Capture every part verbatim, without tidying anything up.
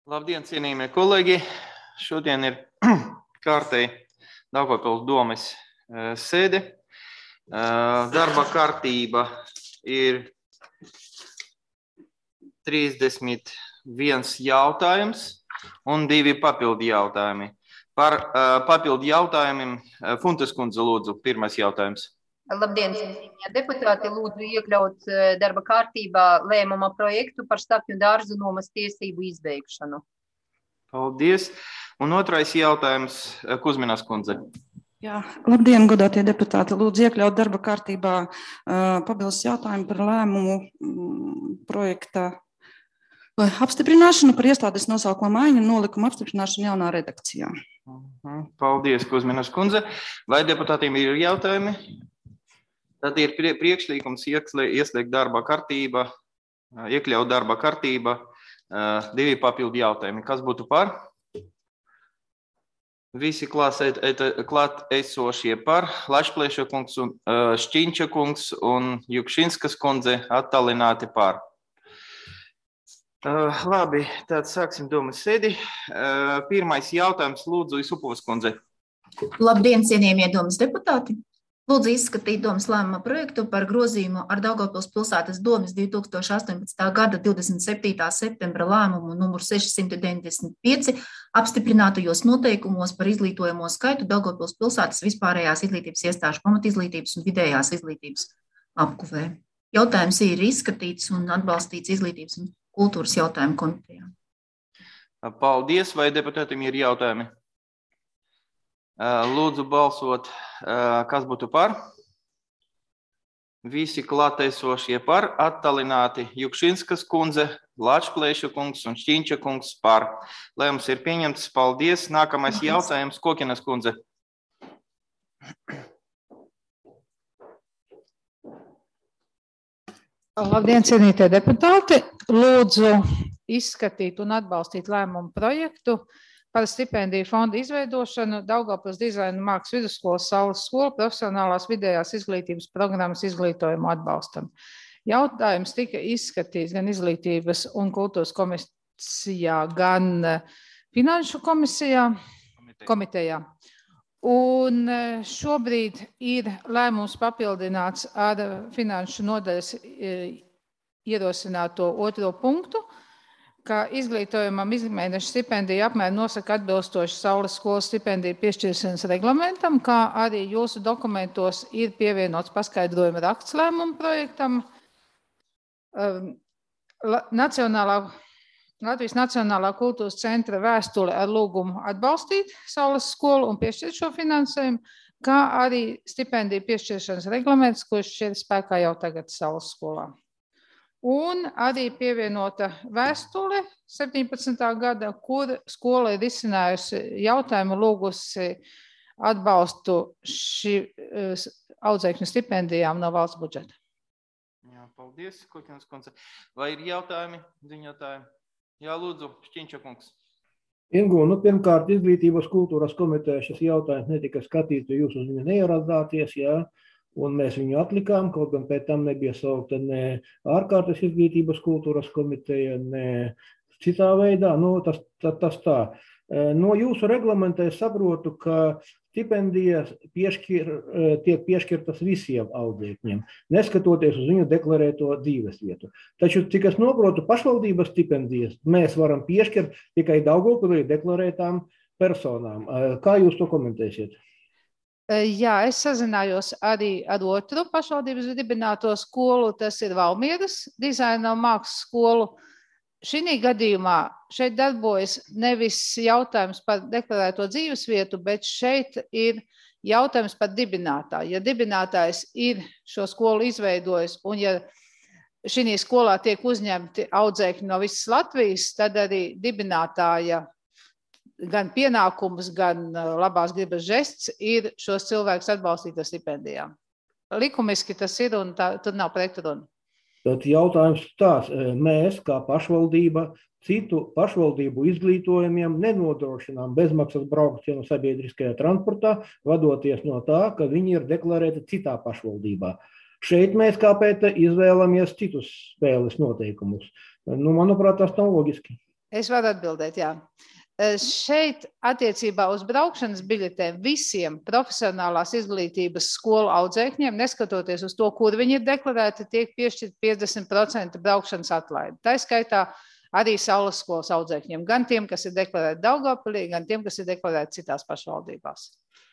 Labdien, cienījamie kolēģi! Šodien ir kārtēji Daugavpils domes sēde. Darba kārtība ir trīsdesmit viens jautājums un divi papildu jautājumi. Par papildu jautājumiem Funtas kundze lūdzu, pirmais jautājums. Labdien, cienījamie deputāti, lūdzu iekļaut darba kārtībā lēmuma projektu par Stakņu dārzu nomas tiesību izbeigšanu. Paldies. Un otrais jautājums Kuzminas kundze. Jā, labdien, godātie deputāti, lūdzu iekļaut darba kārtībā uh, papildus jautājumu par lēmumu um, projekta uh, apstiprināšanu par iestādes nosaukumu maiņu un nolikumu apstiprināšanu jaunā redakcijā. Paldies, Kuzminas kundze. Vai deputātiem ir jautājumi? Tad ir priekšlikums ieslēgt darba kārtība, iekļaut darba kārtība, divi papildu jautājumi. Kas būtu par? Visi klāt esošie par, Lašplēša kungs un Šķiņča kungs un Jukšinskas kundze attālināti par. Labi, tad sāksim domas sēdi. Pirmais jautājums lūdzu Isupovas kundze. Labdien, cienījamie domas deputāti! Lūdzu izskatīt domas lēmuma projektu par grozījumu ar Daugavpils pilsētas domes divi tūkstoši astoņpadsmitā gada divdesmit septītā septembra lēmumu numuru sešsimt deviņdesmit pieci apstiprinātajos noteikumos par izglītojamo skaitu Daugavpils pilsētas vispārējās izglītības iestāžu pamatizglītības un vidējās izglītības apkuvē. Jautājums ir izskatīts un atbalstīts izglītības un kultūras jautājumu komitejā. Paldies, vai deputātiem ir jautājumi? Lūdzu balsot, kas būtu par? Visi klātesošie par, attālināti Jukšinskas kundze, Lačplēša kungs un Šķiņča kungs par. Lēmums ir pieņemts, paldies. Nākamais jautājums, Kokinas kundze. Labdien, cienītie deputāti! Lūdzu izskatīt un atbalstīt lēmumu projektu par stipendiju fonda izveidošanu Daugavpils dizaina mākslas vidusskolas Saules skola profesionālās vidējās izglītības programmas izglītojumu atbalstam. Jautājums tika izskatīts gan izglītības un kultūras komisijā, gan finanšu komisijā, komitejā. Un šobrīd ir lēmums papildināts ar finanšu nodaļas ierosināto otro punktu, ka izglītojumam izmēneša stipendija apmēram nosaka atbilstoši Saules skolas stipendiju piešķiršanas reglamentam, kā arī jūsu dokumentos ir pievienots paskaidrojuma raksts lēmumu projektam. Nacionālā, Latvijas Nacionālā kultūras centra vēstule ar lūgumu atbalstīt Saules skolu un piešķirt šo finansējumu, kā arī stipendiju piešķiršanas reglaments, kurš ir spēkā jau tagad Saules skolā. Un arī pievienota vēstule septiņpadsmitā gada, kur skola ir izcinājusi jautājumu, lūgusi atbalstu šī audzēkņu stipendijām no valsts budžeta. Jā, paldies, Kokinas kundze. Vai ir jautājumi, ziņotāji? Jā, lūdzu, Šķiņča kungs. Ingu, nu, pirmkārt, izglītības kultūras komiteja šis jautājums netika skatīts, jo jūs uz viņu neieradāties, jā. Un mēs viņu atlikām, kaut gan pēc tam nebija saukta ne ārkārtas izglītības kultūras komiteja, ne citā veidā. Nu, tas, tas, tas tā. No jūsu reglamenta es saprotu, ka stipendijas piešķir, tiek piešķirtas visiem audzēkņiem, neskatoties uz viņu deklarēto dzīves vietu. Taču, cik es saprotu, pašvaldības stipendijas mēs varam piešķirt tikai Daugavpilī deklarētām personām. Kā jūs to komentēsiet? Jā, es sazinājos arī ar otru pašvaldības dibināto skolu, tas ir Valmieras dizaina mākslas skolu. Šī gadījumā šeit darbojas nevis jautājums par deklarēto dzīves vietu, bet šeit ir jautājums par dibinātāju. Ja dibinātājs ir šo skolu izveidojis un ja šī skolā tiek uzņemti audzēkņi no visas Latvijas, tad arī dibinātāja gan pienākums, gan labās gribas žests ir šos cilvēkus atbalstīt ar stipendijām. Likumiski tas ir un tā, tur nav pretruna. Tad jautājums tās, mēs kā pašvaldība citu pašvaldību izglītojumiem nenodrošinām bezmaksas braukšanu sabiedriskajā transportā, vadoties no tā, ka viņi ir deklarēti citā pašvaldībā. Šeit mēs kāpēc izvēlamies citus spēles noteikumus. Nu, manuprāt, tas nav loģiski. Es varu atbildēt, jā. Šeit attiecībā uz braukšanas biļetēm visiem profesionālās izglītības skolu audzēkņiem, neskatoties uz to, kur viņi ir deklarēti, tiek piešķirt piecdesmit procenti braukšanas atlaidi. Tā skaitā arī Saules skolas audzēkņiem, gan tiem, kas ir deklarēti Daugavpilī, gan tiem, kas ir deklarēti citās pašvaldībās.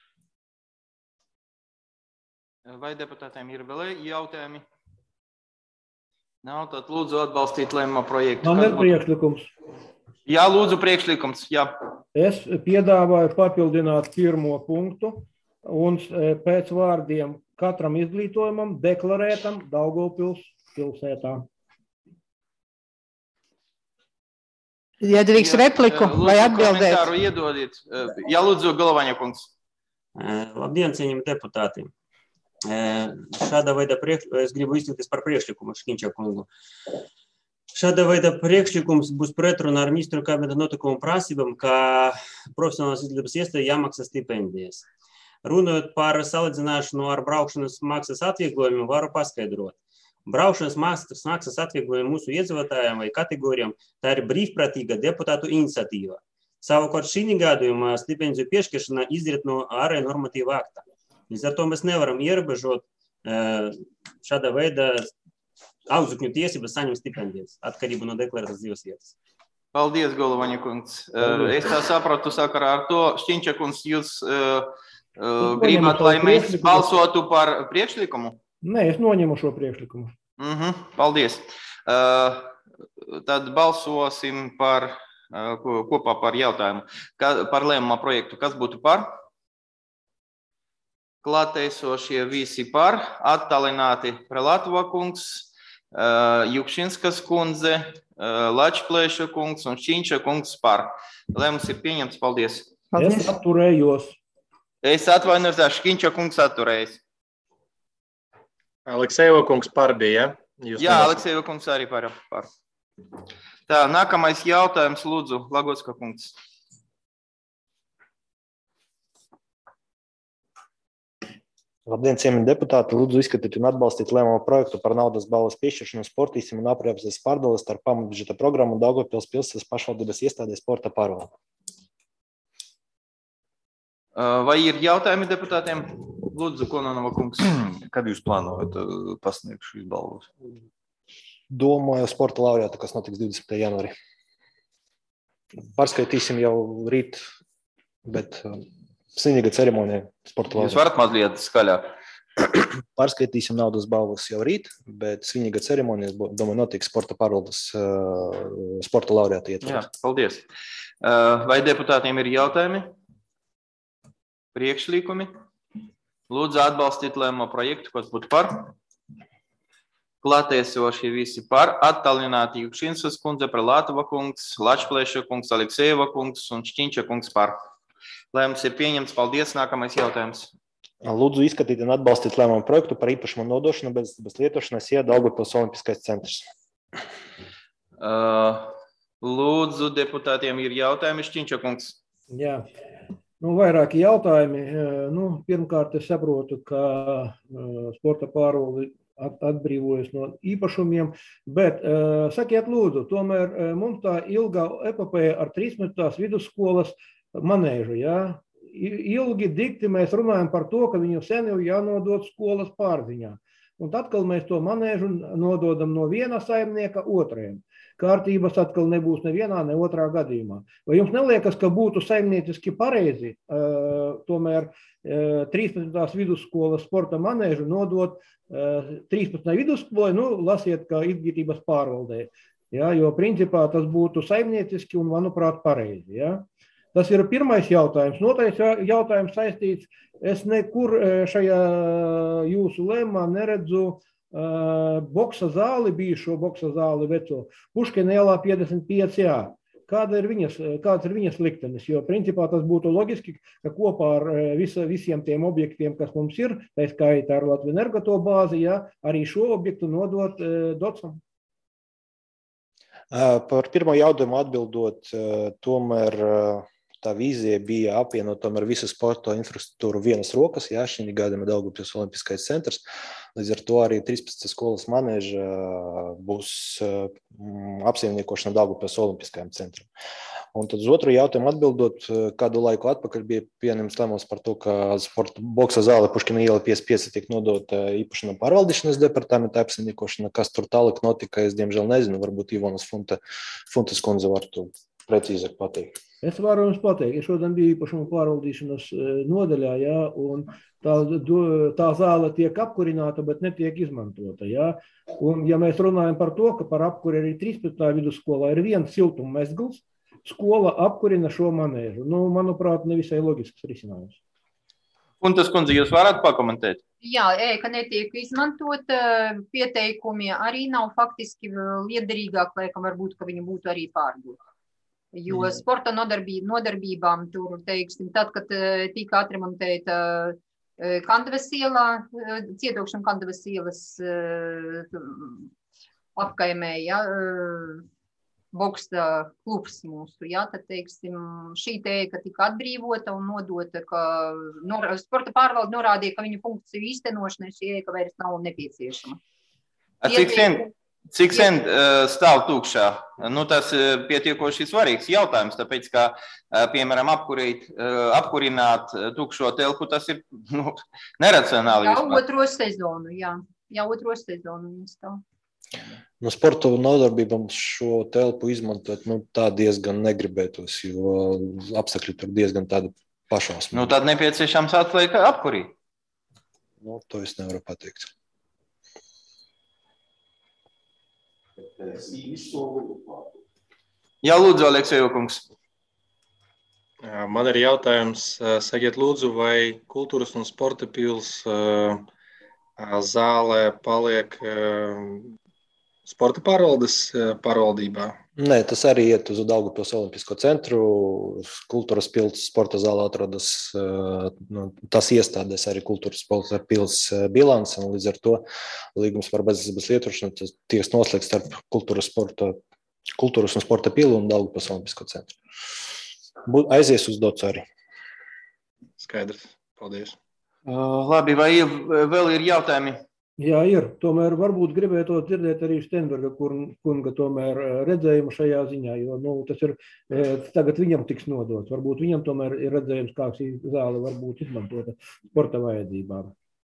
Vai deputātiem ir vēl jautājumi? Nav, tad lūdzu atbalstīt lēmuma projektu. Man ir priekšlikums. Jā, lūdzu priekšlikums, jā. Es piedāvāju papildināt pirmo punktu un pēc vārdiem katram izglītojumam deklarētam Daugavpils pilsētā. Ja drīkst repliku vai atbildēt? Komentāru iedodiet. Jā, lūdzu, Galvaņa kungs. Labdien, cienījami deputāti. Šāda veida priekšlikums, es gribu izteikties par priekšlikumu Škiņča kungu. Šāda veida priekšlikums būs pretrunā ar ministru kabineta notikumu prasībām, ka profesionālās izglītības iestāde jāmaksā stipendijas. Runājot par salīdzināšanu ar braukšanas maksas atvieglojumu, varu paskaidrot. Braukšanas maksas, maksas atvieglojumu mūsu iedzīvotājiem vai kategorijām tā ir brīvprātīga deputātu iniciatīva. Savukārt šī gadījumā stipendiju piešķiršana izriet no ārēja normatīva akta. Līdz ar to mēs nevaram ierobežot šāda veida audzēkņu tiesības saņemt stipendijas atkarību no deklarētas dzīves vietas. Paldies, Galvaņa kungs. Es tā sapratu sakarā ar to, Šķiņča kungs, jūs uh, uh, gribat, lai mēs balsotu par priekšlikumu? Nē, es noņemu šo priekšlikumu. Uh-huh, paldies. Uh, tad balsosim par, uh, kopā par jautājumu. Ka, par lēmuma projektu. Kas būtu par? Klāteisošie visi par, attālināti Prelatova kungs, Jukšinskas kundze, Lačplēša kungs un Šķiņča kungs par. Lēmums ir pieņemts. Paldies. Paldies. Es atturējos. Es atvainojos, Šķiņča kungs atturējis. Aleksejeva kungs par bija, ja? Jā, Aleksejeva kungs arī par. par. Tā, nākamais jautājums, lūdzu, Lagocka kungs. Labdien, cienījami deputāti! Lūdzu izskatīt un atbalstīt lēmuma projektu par naudas balvas piešķiršanu sportistiem un aprēpes pārdales starp pamatbudžeta programmu Daugavpils pilsētas pašvaldības iestādē sporta pārvalde. Vai ir jautājumi deputātiem? Lūdzu, Kononova kungs. Kad jūs plānojat pasniegt šīs balvas? Domāju, sporta laureāta, kas notiks divdesmitajā janvārī. Pārskaitīsim jau rīt, bet svinīga ceremonija sporta laureāta. Jūs varat mazliet skaļāk? Pārskaitīsim naudas balvas jau rīt, bet svinīga ceremonija, domāju, notiks sporta pārvaldes uh, sporta laureāta ietvaros. Jā, paldies. Uh, vai deputātiem ir jautājumi? Priekšlikumi? Lūdzu atbalstīt lēmumu projektu, kas būtu par. Klātiesošie visi par, attālināti Jukšinskas kundze, Prelatova kungs, Lačplēša kungs, Aleksejeva kungs un Šķiņča kungs par. Lēmums ir pieņemts. Paldies. Nākamais jautājums. Lūdzu izskatīt un atbalstīt lēmumu projektu par īpašumu nodošanu bez, bez lietošanas iet Daugavpils Olimpiskais centrs. Uh, lūdzu, deputātiem ir jautājumi. Šķiņča kungs. Jā. Nu, vairāki jautājumi. Nu, pirmkārt, es saprotu, ka sporta pārvalde atbrīvojas no īpašumiem, bet sakiet lūdzu, tomēr mums tā ilgā epopēja ar trīspadsmitās vidusskolas manēžu, jā? Ilgi dikti mēs runājam par to, ka viņu sen jau jānodod skolas pārziņā. Un atkal mēs to manēžu nododam no viena saimnieka otrajam. Kārtības atkal nebūs nevienā, ne otrā gadījumā. Vai jums neliekas, ka būtu saimnieciski pareizi uh, tomēr uh, trīspadsmitās vidusskolas sporta manēžu nodot uh, trīspadsmitajai vidusskolai, nu, lasiet, kā izglītības pārvaldē. Ja, jo principā tas būtu saimnieciski un, manuprāt, pareizi. Ja. Tas ir pirmais jautājums. Otrais jautājums saistīts, es nekur šajā jūsu lēmumā neredzu uh, boksa zāli, bijušo boksa zāli veco, Puškina ielā piecdesmit pieci A. Kāda ir viņas, kāds ir viņas liktenis? Jo principā tas būtu loģiski, ka kopā ar visa, visiem tiem objektiem, kas mums ir, tā skaitā ar Latvijas energoto bāzi, ja, arī šo objektu nodot uh, docam. Par pirmo jautājumu atbildot, tomēr tā vīzija bija apvienot tomēr visu sporta infrastruktūru vienas rokas, jā, šī gadījumā Daugavpils Olimpiskais centrs. Līdz ar to arī trīspadsmit skolas maneža būs apsaimniekošana Daugavpils Olimpiskajam centram. Un tad uz otru jautājumu atbildot, kādu laiku atpakaļ bija pieņemts lēmums par to, ka sporta boksa zāle Puškina iela piecdesmit pieci tiek nodota īpašanām pārvaldīšanas departamenta apsaimniekošana. Kas tur tālāk notika, es diemžēl nezinu, varbūt Ivonas Funta, Funtas kundze var to precīzāk pateikt. Es varu jums pateikt, es šodien biju īpašumu pārvaldīšanas nodaļā, jā, un tā, tā zāle tiek apkurināta, bet netiek izmantota. Jā. Un ja mēs runājam par to, ka par apkuri arī trīspadsmitā vidusskolā ir viens siltuma mezgls, skola apkurina šo manēžu. Nu, manuprāt, nevisai loģisks risinājums. Funtas kundze, jūs varat pakomentēt? Jā, ēka netiek izmantot, pieteikumi arī nav faktiski liederīgāk, laikam varbūt, ka viņi būtu arī pārdot. Jo sporta nodarbība, nodarbībām tur, teiksim, tad, kad tika atremontēta Kandavas ielā, cietokšana Kandavas ielas apkaimē, ja, boksta klubs mūsu, ja, tad, teiksim, šī tēka tika atbrīvota un nodota, ka nor, sporta pārvalde norādīja, ka viņu funkciju īstenošanai šī ēka vairs nav nepieciešama. Cik sen, cik sen stāv tukšā? Nu, tas pietiekoši svarīgs jautājums, tāpēc, ka, piemēram, apkurīt, apkurināt tukšo telpu, tas ir, nu, neracionāli. Jau otro sezonu, jā. Jau otro sezonu viņi stāv. No sporta nodarbībām šo telpu izmantot, nu, tā diezgan negribētos, jo apstākļi tur diezgan tādi pašausmīgi. Nu, tad nepieciešams atliek apkurīt. Nu, to es nevaru pateikt. Jā, lūdzu, Aleksejo kungs. Man ir jautājums, sakiet lūdzu, vai kultūras un sporta pils zālē paliek sporta pārvaldes pārvaldībā? Nē, tas arī iet uz Daugavpils Olimpisko centru. Kultūras pils sporta zāle atrodas, nu, tas iestādēs arī kultūras sporta pils bilants, un līdz ar to līgums par bezizabas lietošanu tas tiek noslēgts starp kultūras, sporta, kultūras un sporta pilu un Daugavpils Olimpisko centru. Aizies uz docu arī. Skaidrs. Paldies. Uh, labi, vai vēl ir jautājumi? Jā, ir. Tomēr varbūt gribētu dzirdēt arī Stenberga kunga tomēr redzējumu šajā ziņā, jo nu, tas ir tagad viņam tiks nodots. Varbūt viņam tomēr ir redzējums, kā šī zāle var būt izmantota sporta vajadzībām.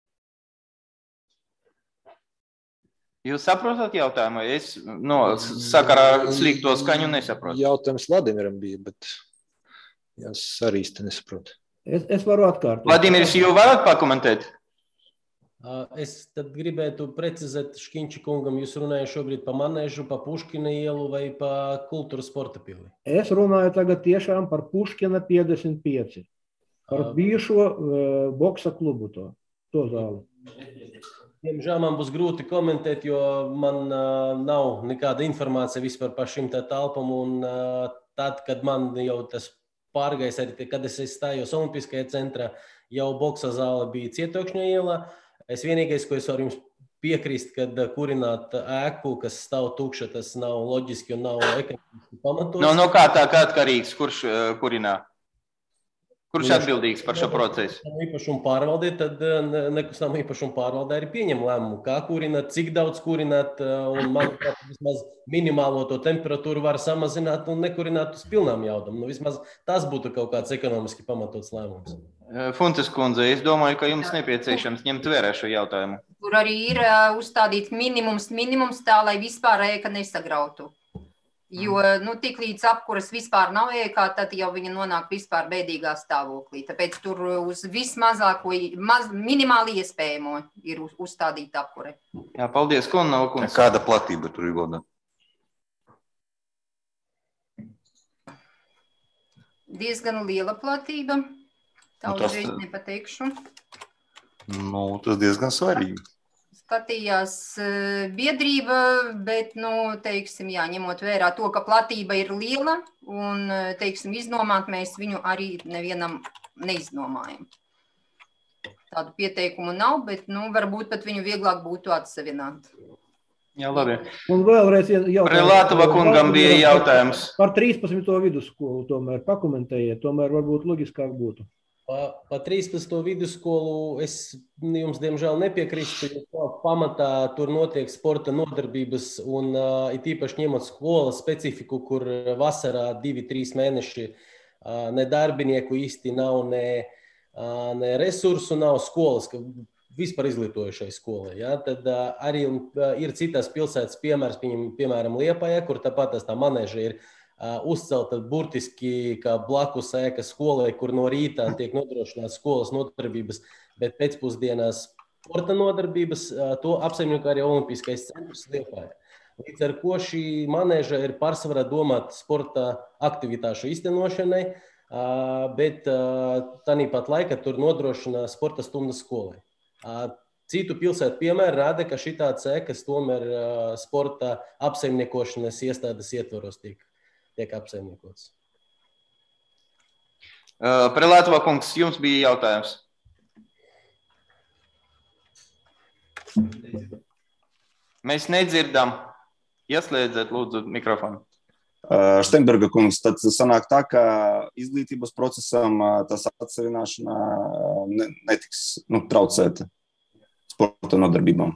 Jūs saprotat jautājumu? Es no sakarā slikto skaņu nesaprotu. Jautājums Vladimiram bija, bet es arī īsti nesaprotu. Es, es varu atkārtot. Vladimirs, jūs varat pakomentēt? Es tad gribētu precizēt Škiņča kungam, jūs runājat šobrīd pa Manēžu, pa Puškina ielu vai pa kultūras sporta pili? Es runāju tagad tiešām par Puškina piecdesmit pieci, par bijušo uh, boksa klubu to, to zāli. Diemžēl man būs grūti komentēt, jo man uh, nav nekāda informācija vispār par šim tā telpam, un uh, tad, kad man jau tas pārgājis, arī kad es stājos Olimpiskajā centrā, jau boksa zāle bija Cietokšņa ielā. Es vienīgais, ko es varu jums piekrist, kad kurināt ēku, kas stāv tukša, tas nav loģiski un nav ekonomiski pamatots. No, no kā tā kā atkarīgs, kurš uh, kurinā? Kurš atbildīgs par šo procesu? Īpašumu pārvaldē, tad nekustamā īpašumu pārvaldē arī pieņem lēmumu, kā kurināt, cik daudz kurināt, un manuprāt, vismaz minimālo to temperatūru var samazināt un nekurināt uz pilnām jaudam. Nu, vismaz tas būtu kaut kāds ekonomiski pamatots lēmums. Funtas kundze, es domāju, ka jums nepieciešams ņemt vērā šo jautājumu. Tur arī ir uzstādīts minimums, minimums tā, lai vispār ēka nesagrautu. Jo, nu, tik līdz apkuras vispār nav ēkā, tad jau viņa nonāk vispār bēdīgā stāvoklī. Tāpēc tur uz vismazāko, maz, minimāli iespējamo ir uz, uzstādīta apkure. Jā, paldies, Konava kungs. Kāda platība tur ir goda? Diezgan liela platība. Tā nu, tas, uzreiz nepateikšu. Nu, tas diezgan svarīgi. Skatījās biedrība, bet, nu, teiksim, jā, ņemot vērā to, ka platība ir liela un, teiksim, iznomāt mēs viņu arī nevienam neiznomājam. Tādu pieteikumu nav, bet, nu, varbūt pat viņu vieglāk būtu atsevināt. Jā, labi. Un vēlreiz jautājums. Prelātava kungam bija jautājums. Par trīspadsmito vidusskolu tomēr pakomentējiet, tomēr varbūt loģiskāk būtu. Pa, pa trīspadsmito vidusskolu es jums, diemžēl, nepiekrīstu, jo pamatā tur notiek sporta nodarbības un uh, it īpaši ņemot skolas specifiku, kur vasarā divi, trīs mēneši uh, ne darbinieku īsti nav, ne, uh, ne resursu nav skolas, ka vispār izglītojušai skolai. Ja? Tad uh, arī uh, ir citas pilsētas piemērs, piemēram, Liepājā, kur tāpat tā manēža ir uh, uzcelta burtiski kā blakus ēka skolai, kur no rītā tiek nodrošināts skolas nodarbības, bet pēcpusdienās sporta nodarbības, uh, to apsaimnieko arī Olimpiskais centrs Liepājā. Līdz ar ko šī manēža ir pārsvarā domāta sporta aktivitāšu īstenošanai, uh, bet uh, tāpat laikā tur nodrošina sporta stundas skolai. Citu pilsētu piemēru rāda, ka šitāds ēkas tomēr sporta apsaimniekošanas iestādes ietvaros tiek, tiek apsaimniekots. Prelātava kungs, jums bija jautājums. Mēs nedzirdam. Ieslēdziet, lūdzu, mikrofonu. Steinberga kungs, tad sanāk tā, ka izglītības procesam tas atsevināšana netiks nu, traucēta sporta nodarbībām.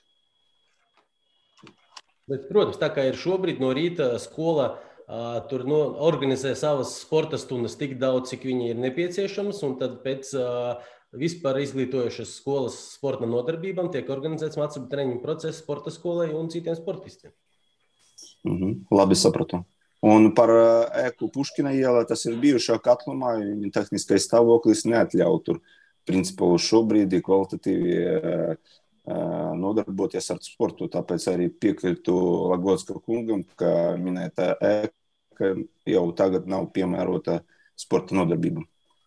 Bet, protams, tā kā ir šobrīd no rīta skola uh, tur no, organizē savas sporta stundas tik daudz, cik viņi ir nepieciešams, un tad pēc uh, vispār izglītojušas skolas sporta nodarbībām tiek organizēts mācību treniņu process sporta skolai un citiem sportistiem. Mhm, labi sapratu. Un par ēku Puškina ielā tas ir bijušā katlumā, viņa tehniskais stāvoklis neatļauj tur principā šobrīd kvalitatīvi nodarboties ar sportu, tāpēc arī piekrītu Lagotska kungam, ka minētā ēka jau tagad nav piemērota sporta nodarbībām.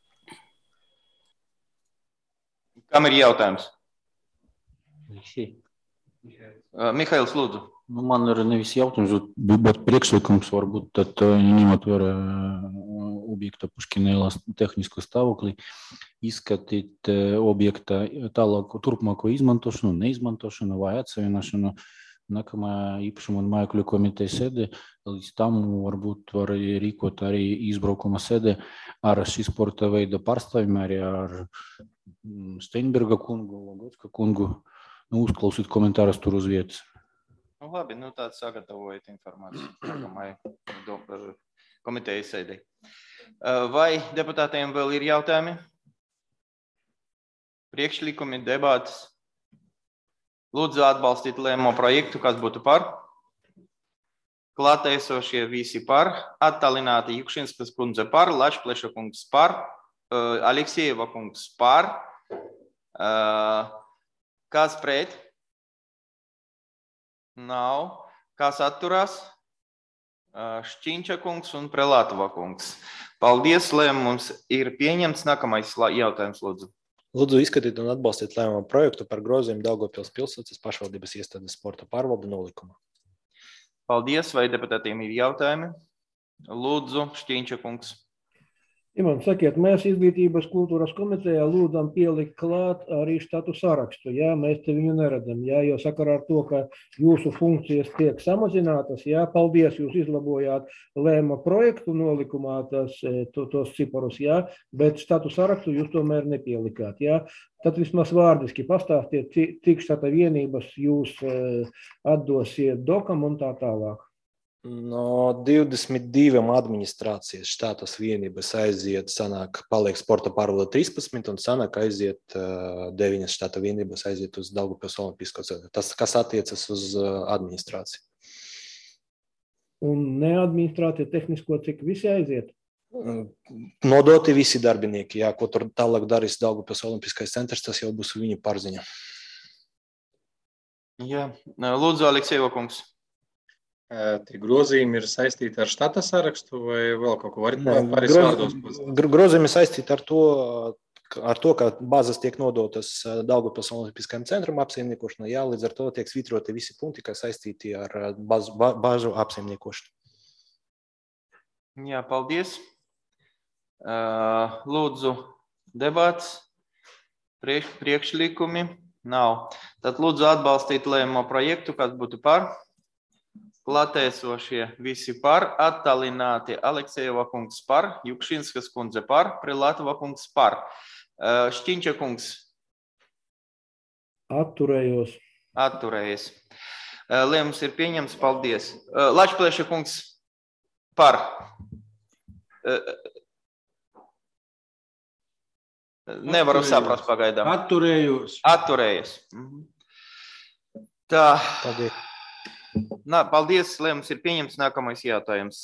Kam ir jautājums? Mihails, lūdzu. Nu, man ir nevis jautājums, bet priekšlikums varbūt tad ņemot vērā objekta Puškina ielas tehnisko stāvokli, izskatīt objekta tālāko turpmāko izmantošanu, neizmantošanu vai atsevienošanu nākamajā īpašuma un mājokļu komitejas sēdē. Līdz tam varbūt var rīkot arī izbraukuma sēdē ar šī sporta veida pārstāvjiem, arī ar Steinberga kungu, Lagotska kungu, nu, uzklausīt komentārus tur uz vietas. Nu, labi, nu tāds sagatavojiet informāciju nākamajai komitejas sēdē. Vai deputātiem vēl ir jautājumi? Priekšlikumi, debātas? Lūdzu atbalstīt lēmumu projektu, kas būtu par. Klātesošie visi par. Attālināti Jukšinskas kundze par, Lašpleša kungs par, Aleksejeva kungs par. Kas pret? Nav. Kas atturās? Šķiņča kungs un Prelātava kungs. Paldies, lēmums ir pieņemts. Nākamais jautājums, lūdzu. Lūdzu, izskatīt un atbalstīt lēmumu projektu par grozījumu Daugavpils pilsētas pašvaldības iestādes sporta pārvalde nolikumā. Paldies, vai deputātiem ir jautājumi? Lūdzu, Šķiņča kungs. Imants, sakiet, mēs izglītības kultūras komitejā lūdzam pielikt klāt arī štatu sarakstu. Jā, mēs te viņu neredam, jā, jo sakarā ar to, ka jūsu funkcijas tiek samazinātas, jā, paldies, jūs izlabojāt lēma projektu nolikumā tas, to, tos ciparus, jā, bet štatu sarakstu jūs tomēr nepielikāt, jā. Tad vismaz vārdiski pastāstiet, cik štata vienības jūs atdosiet dokam un tā tālāk. No divdesmit divām administrācijas štātas vienības aiziet, sanāk, paliek sporta pārvalde trīspadsmit un sanāk aiziet uh, deviņas štata vienības aiziet uz Daugavpils Olimpisko centru. Tas, kas attiecas uz uh, administrāciju. Un neadministrācija tehnisko, cik visi aiziet? Nodoti visi darbinieki, jā, ko tur tālāk darīs Daugavpils Olimpiskais centrs, tas jau būs viņa pārziņa. Jā, lūdzu, Aleksejeva kungs. Tie grozījumi ir saistīti ar štata sarakstu vai vēl kaut ko? Pāris vārdos. Grozījumi saistīti ar to, ar to, ka bāzes tiek nodotas Daugavpils Olimpiskajam centram apsaimniekošanai, jā, līdz ar to tiek svītroti visi punkti, kas saistīti ar bāzu, bāžu apsaimniekošanu. Jā, paldies. Lūdzu, debats, priekš, priekšlikumi. Nav. Tad lūdzu atbalstīt lēmumu projektu, kas būtu par. Klātesošie visi par, attālināti Aleksejeva kungs par, Jukšinskas kundze par, Prilatova kungs par. Šķiņča kungs. Atturējos. Atturējies. Lēmums ir pieņemts, paldies. Lačplēša kungs par. Nevaru saprast pagaidām. Atturējos. Atturējies. Tā. Paldies. Nā, paldies, lēmums ir pieņemts. Nākamais jautājums.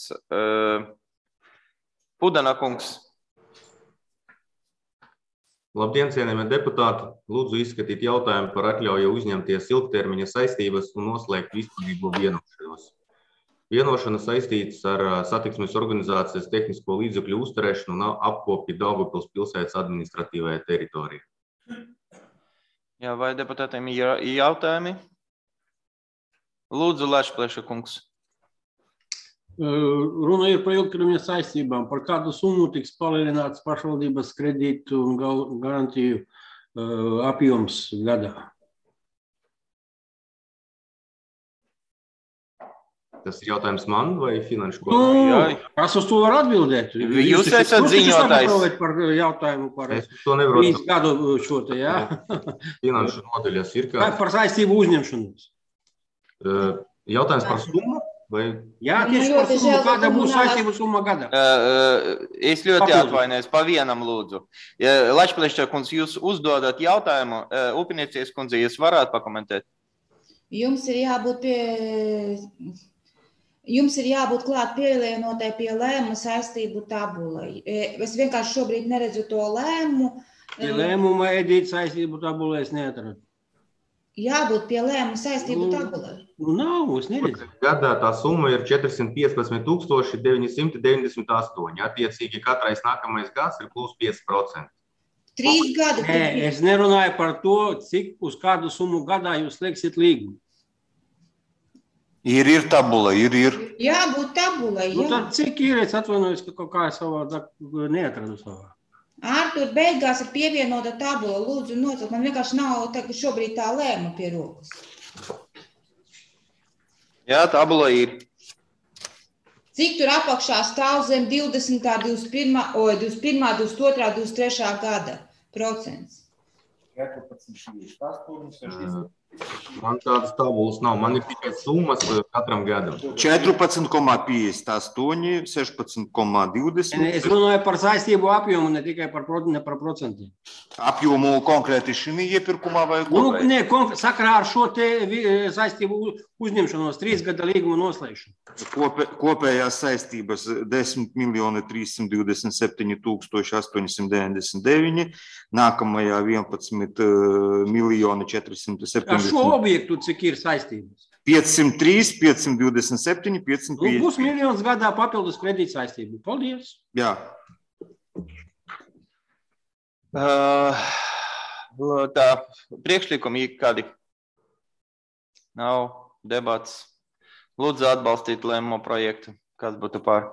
Pudana kungs. Labdien, cienījamie deputāti! Lūdzu izskatīt jautājumu par atļauju uzņemties ilgtermiņa saistības un noslēgt vispārīgo vienošanos. Vienošana saistītas ar satiksmes organizācijas tehnisko līdzekļu uzturēšanu un apkopi Daugavpils pilsētas administratīvajā teritorijā. Jā, vai deputātiem ir jautājumi? Lūdzu, Lašplēša kungs. Runa ir par ilgtermiņa saistībām. Par kādu summu tiks palielināts pašvaldības kredītu un garantiju apjoms gadā? Tas ir jautājums man vai finanšu kodam? Kas uz to var atbildēt? Jūs esat ziņotājs. Par jautājumu par nevaru gadu šo te, jā? Finanšu nodaļas ir kā... Par saistību uzņemšanos. Jautājums par summu? Vai... Jā, tieši par summu, kāda būs saistību summa gadā? Es ļoti atvainojos, pa vienam lūdzu. Lačplēša kundze, jūs uzdodat jautājumu, Upiniecības kundze, jūs varētu pakomentēt? Jums ir jābūt pie... Jums ir jābūt klāt pievienotai pie lēmuma saistību tabulai. Es vienkārši šobrīd neredzu to lēmumu. Pie lēmuma edīt saistību tabulai es neatradu. Jābūt pie lēmuma saistību tabulai. Nu, nav, es neredzu. Gadā tā summa ir četrsimt piecpadsmit tūkstoši deviņi simti deviņdesmit astoņi. Attiecīgi katrais nākamais gads ir plus pieci procenti. Trīs gadu. Nē, es nerunāju par to, cik uz kādu summu gadā jūs slēgsiet līgumu. Ir, ir tabula, ir, ir. Jābūt tabulai, jā. Nu, tad cik ir, es atvainojos, ka kaut kā savā neatradu savā. Ārtur, beigās ir pievienota tabula. Lūdzu, nocelt. Man vienkārši nav tā, šobrīd tā lēma pie rokas. Jā, tabula ir. Cik tur apakšā stāv zem divdesmitā, divdesmit pirmā, o, divdesmit pirmā, divdesmit otrā, divdesmit trešā gada procents? Man tādas tabulas nav. Man ir tikai summas katram gadam. četrpadsmit komā piecdesmit astoņi, sešpadsmit komā divdesmit. Es runāju par saistību apjomu, ne tikai par, ne par procentiem. Apjomu konkrēti šī iepirkumā vai ko? Nu, ne, sakarā ar šo te saistību uzņemšanos, trīs gada līguma noslēgšanu. Kopē, kopējās saistības desmit miljoni trīssimt divdesmit septiņi tūkstoši astoņsimt deviņdesmit deviņi, nākamajā vienpadsmit miljoni četrsimt septiņdesmit. Ar šo objektu cik ir saistības? piecsimt trīs, piecsimt divdesmit septiņi, piecsimt piecdesmit. Nu, būs miljons gadā papildus kredīt saistību. Paldies! Jā. Uh, tā, priekšlikumi kādi? Nav debats. Lūdzu atbalstīt lēmumu projektu. Kas būtu par?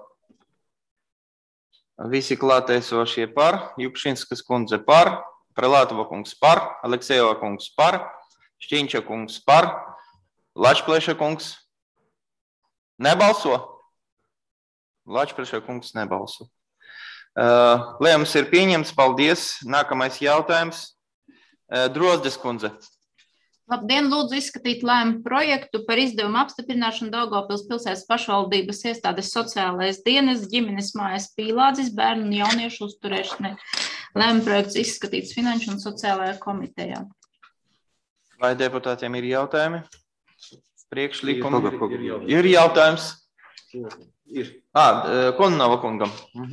Visi klātesošie par, Jukšinskas kundze par, Prelātova kungs par, Aleksejeva kungs par, Šķiņča kungs par, Lačplēša kungs nebalso. Lačplēša kungs nebalso. Lēmums ir pieņemts, paldies. Nākamais jautājums. Drozdes kundze. Labdien, lūdzu izskatīt lēmumu projektu par izdevumu apstiprināšanu Daugavpils pilsētas pašvaldības iestādes sociālais dienas, ģimenes mājas Pīlādzes, bērnu un jauniešu uzturēšanai. Lēmumu projekts izskatīts Finanšu un sociālajā komitejā. Vai deputātiem ir jautājumi? Priekšlikumi? Ir jautājums? Ir. Ā, Kononova kungam.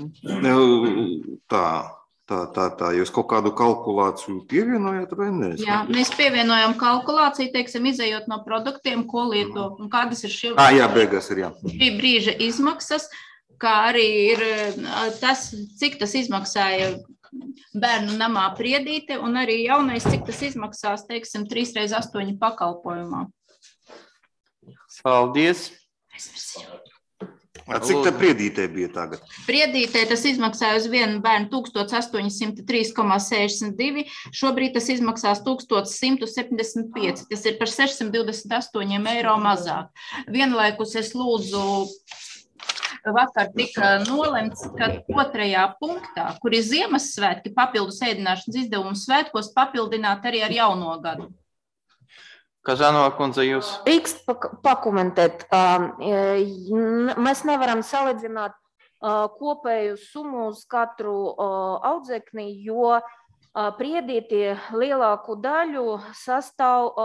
Tā. Tā, tā, tā. Jūs kaut kādu kalkulāciju pievienojat vai ne? Jā, mēs pievienojam kalkulāciju, teiksim, izējot no produktiem, ko lieto un kādas ir šī, à, jā, beigās ir, jā. šī brīža izmaksas, kā arī ir tas, cik tas izmaksāja bērnu namā Priedīte un arī jaunais, cik tas izmaksās, teiksim, trīs reiz astoņi pakalpojumā. Paldies. Cik te Priedītē bija tagad? Priedītē tas izmaksāja uz vienu bērnu tūkstoš astoņi simti trīs komā sešdesmit divi, šobrīd tas izmaksās tūkstoš simt septiņdesmit pieci, tas ir par sešsimt divdesmit astoņi eiro mazāk. Vienlaikus es lūdzu, vakar tika nolemts, ka otrajā punktā, kur ir Ziemassvētki, papildus ēdināšanas izdevumu svētkos, papildināt arī ar jauno gadu. Kažanova kundze, jūs? Drīkst pakomentēt. Mēs nevaram salīdzināt kopēju summu uz katru audzekni, jo Priedītē lielāku daļu sastāv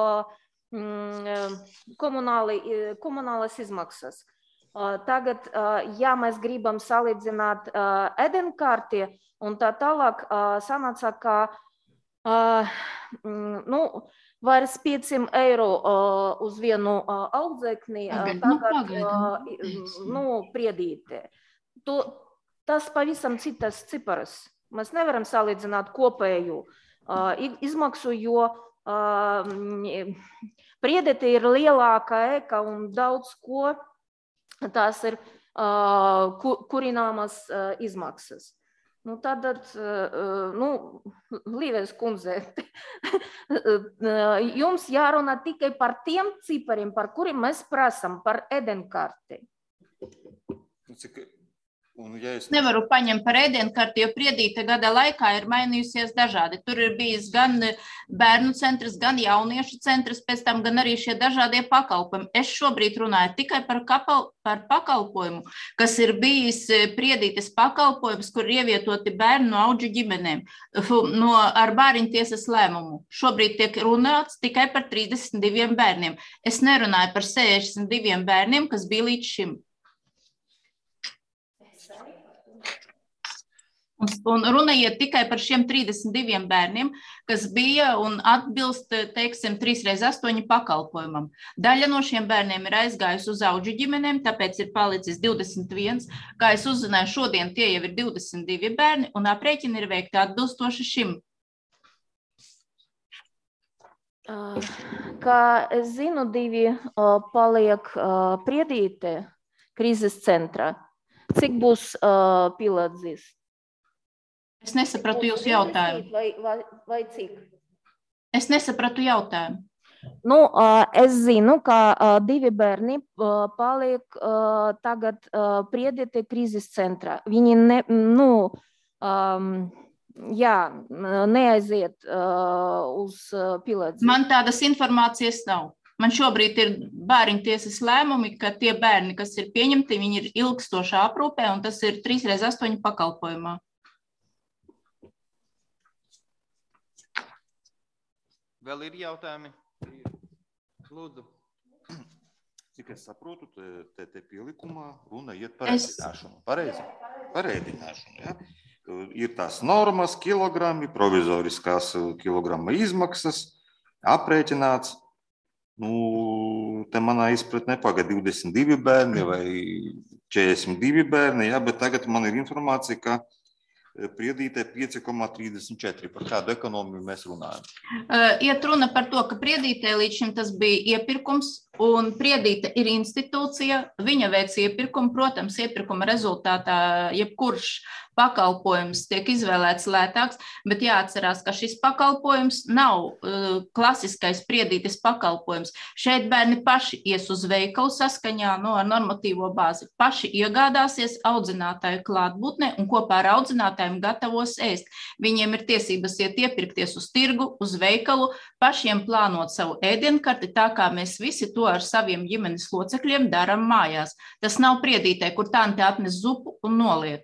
komunālas izmaksas. Tagad, ja mēs gribam salīdzināt ēdienkarti un tā tālāk, sanāca, ka nu, vairs pieciem eiro uh, uz vienu uh, audzekni, uh, tagad uh, nu, Priedītē. To, tas pavisam citas ciparas. Mēs nevaram salīdzināt kopēju uh, izmaksu, jo uh, Priedītē ir lielāka ēka un daudz ko tās ir uh, kur, kurināmas uh, izmaksas. Nu, tātad, nu, Līves kundze, jums jārunā tikai par tiem cipariem, par kuriem mēs prasam, par ēdienkarti. Cik, un, ja es... Nevaru paņemt par ēdienkarti, jo Priedīte gada laikā ir mainījusies dažādi. Tur ir bijis gan bērnu centrs, gan jauniešu centrs, pēc tam gan arī šie dažādie pakalpojumi. Es šobrīd runāju tikai par, kapal, par pakalpojumu, kas ir bijis Priedītes pakalpojums, kur ir ievietoti bērnu no audžu ģimenēm no, ar bāriņtiesas lēmumu. Šobrīd tiek runāts tikai par trīsdesmit diviem bērniem. Es nerunāju par sešdesmit diviem bērniem, kas bija līdz šim. Un runa iet tikai par šiem trīsdesmit diviem bērniem, kas bija un atbilst, teiksim, trīs reiz astoņi pakalpojumam. Daļa no šiem bērniem ir aizgājusi uz audžu ģimenēm, tāpēc ir palicis divdesmit viens. Kā es uzzināju, šodien tie jau ir divdesmit divi bērni, un aprēķini ir veikti atbilstoši šim. Kā es zinu, divi paliek Priedītē krīzes centrā. Cik būs Pilādzis? Es nesapratu jūsu jautājumu. Vai, vai, vai cik? Es nesapratu jautājumu. Nu, es zinu, ka divi bērni paliek tagad Priedītē krīzes centrā. Viņi ne, nu, jā, neaiziet uz Pilādzis. Man tādas informācijas nav. Man šobrīd ir bāriņtiesas lēmumi, ka tie bērni, kas ir pieņemti, viņi ir ilgstošā aprūpē, un tas ir trīs reiz astoņi pakalpojumā. Vēl ir jautājumi? Lūdzu. Cik es saprotu, te, te, te pielikumā runa iet par ēdināšanu. Pareizi? Par ēdināšanu, ja? Ir tās normas, kilogrami, provizoriskās kilograma izmaksas, aprēķināts. Nu, te manā izpratnē pagad divdesmit divi bērni vai četrdesmit divi bērni, ja? Bet tagad man ir informācija, ka Priedītē pieci komā trīsdesmit četri. Par kādu ekonomiju mēs runājam? Iet runa par to, ka Priedītē līdz šim tas bija iepirkums, un Priedīte ir institūcija, viņa veic iepirkumu, protams, iepirkuma rezultātā jebkurš pakalpojums tiek izvēlēts lētāks, bet jāatcerās, ka šis pakalpojums nav uh, klasiskais Priedītes pakalpojums. Šeit bērni paši ies uz veikalu saskaņā no ar normatīvo bāzi, paši iegādāsies audzinātāju klātbūtnē un kopā ar audzinātājiem gatavos ēst. Viņiem ir tiesības iet iepirkties uz tirgu, uz veikalu, pašiem plānot savu ēdienkarti, tā kā mēs visi to ar saviem ģimenes locekļiem daram mājās. Tas nav Priedītē, kur tante atnes zupu un noliek.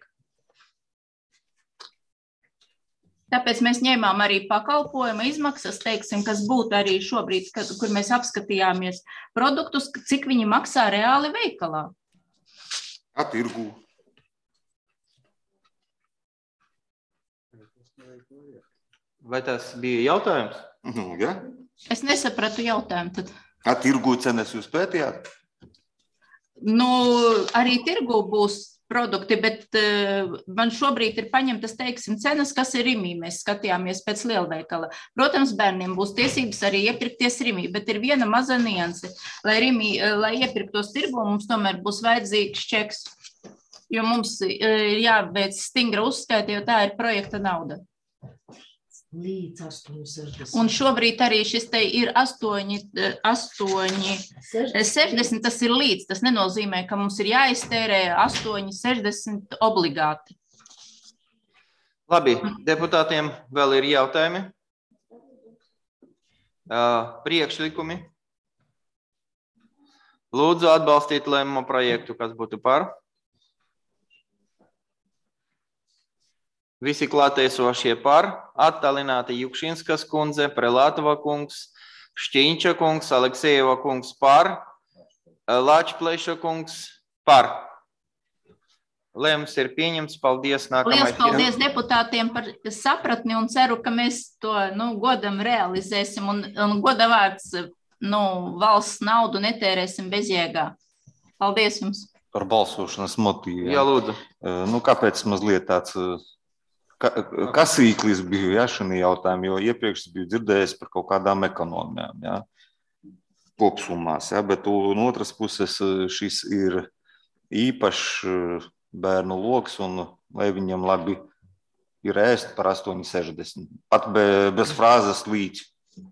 Tāpēc mēs ņēmām arī pakalpojuma izmaksas, teiksim, kas būtu arī šobrīd, kad, kur mēs apskatījāmies produktus, cik viņi maksā reāli veikalā. A tirgu? Vai tas bija jautājums? Nu, ja. Es nesapratu jautājumu tad. A tirgu cenas jūs pētījāt? Nu, arī tirgu būs produkti, bet uh, man šobrīd ir paņemtas, teiksim, cenas, kas ir Rimī. Mēs skatījāmies pēc lielveikala. Protams, bērniem būs tiesības arī iepirkties Rimī, bet ir viena maza nianse. Lai, Rimī, lai iepirktos tirgu, mums tomēr būs vajadzīgs čeks. jo mums ir jāveic stingra uzskaita, jo tā ir projekta nauda. Līdz astoņi sešdesmit. Un šobrīd arī šis te ir astoņi, astoņi sešdesmit, tas ir līdz. Tas nenozīmē, ka mums ir jāiztērē astoņi sešdesmit obligāti. Labi, deputātiem vēl ir jautājumi. Priekšlikumi. Lūdzu atbalstīt lēmumu projektu, kas būtu par. Visi klātesošie par, attālināti Jukšinskas kundze, Prelātova kungs, Šķiņča kungs, Aleksejeva kungs par, Lāčplēša kungs par. Lēmums ir pieņemts. Paldies. Liels paldies deputātiem par sapratni un ceru, ka mēs to nu, godam realizēsim un, un goda vārds nu, valsts naudu netērēsim bezjēgā. Paldies jums. Par balsošanas motīvu. Jā, lūdzu. Nu, kāpēc mazliet tāds kasīklis biju, ja, šajā jautājumā, jo iepriekš biju dzirdējis par kaut kādām ekonomijām, ja, kopsumās, ja, bet no otras puses šis ir īpašs bērnu loks un lai viņam labi ir ēst par astoņi sešdesmit. Pat be, bez frāzes līdz.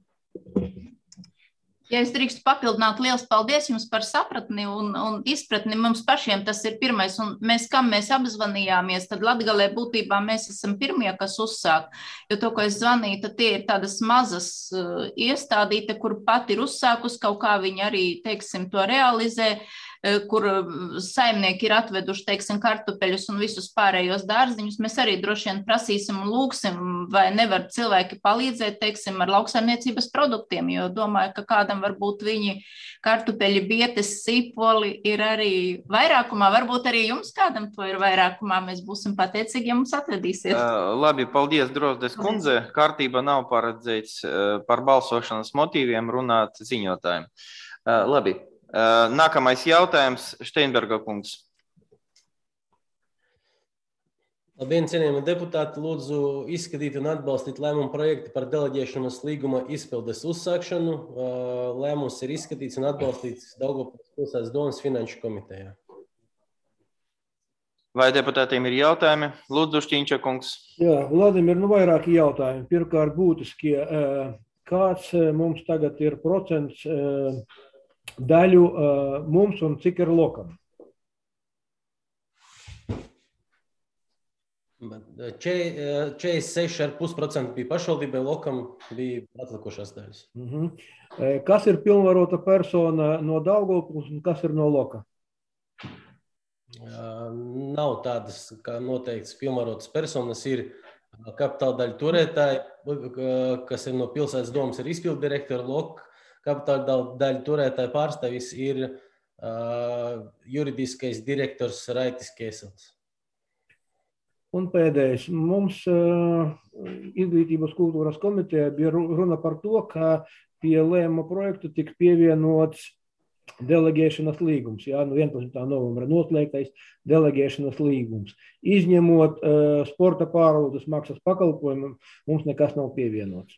Ja es drīkstu papildināt, liels paldies jums par sapratni un, un izpratni. Mums pašiem tas ir pirmais, un mēs, kam mēs apzvanījāmies, tad Latgalē būtībā mēs esam pirmie, kas uzsāk. Jo to, ko es zvanīju, tad tie ir tādas mazas uh, iestādīte, kur pat ir uzsākus, kaut kā viņi arī, teiksim, to realizē, uh, kur saimnieki ir atveduši, teiksim, kartupeļus un visus pārējos dārziņus. Mēs arī droši vien prasīsim un lūksim, vai nevar cilvēki palīdzēt, teiksim, ar lauksaimniecības produktiem, jo domāju, ka kādam varbūt viņi kartupeļi, bietes, sīpoli ir arī vairākumā. Varbūt arī jums kādam to ir vairākumā. Mēs būsim pateicīgi, ja mums atvedīsiet. Uh, labi, paldies, Drozdes kundze. Kārtība nav paredzēts uh, par balsošanas motīviem runāt ziņotājiem. Uh, labi, uh, nākamais jautājums, Steinberga kungs. Labdien, cienījami deputāti, lūdzu izskatīt un atbalstīt lēmumu projektu par deleģēšanas līguma izpildes uzsākšanu. Lēmums ir izskatīts un atbalstīts Daugavpils pilsētas domas finanšu komitejā. Vai deputātiem ir jautājumi? Lūdzu, Šķiņča kungs. Jā, Vladimir, nu vairāki jautājumi. Pirmkārt, būtiskie, kāds mums tagad ir procents daļu mums un cik ir lokam? četrdesmit seši ar pus procenti bija pašvaldībai, lokam bija atlikušās daļas. Uh-huh. Kas ir pilnvarota persona no Daugavpils un kas ir no loka? Nav tādas, kā noteikts pilnvarotas personas, ir kapitāla daļu turētāji, kas ir no pilsētas domas, ir izpildu direktori, loka kapitāla daļu turētāji pārstāvis ir uh, juridiskais direktors Raitis Kēsels. Un pēdējais, mums uh, Izglītības kultūras komitejā bija runa par to, ka pie lēmuma projekta tika pievienots deleģēšanas līgums, jā, no vienpadsmitā novembra noslēgtais deleģēšanas līgums. Izņemot uh, sporta pārvaldes maksas pakalpojumu, mums nekas nav pievienots.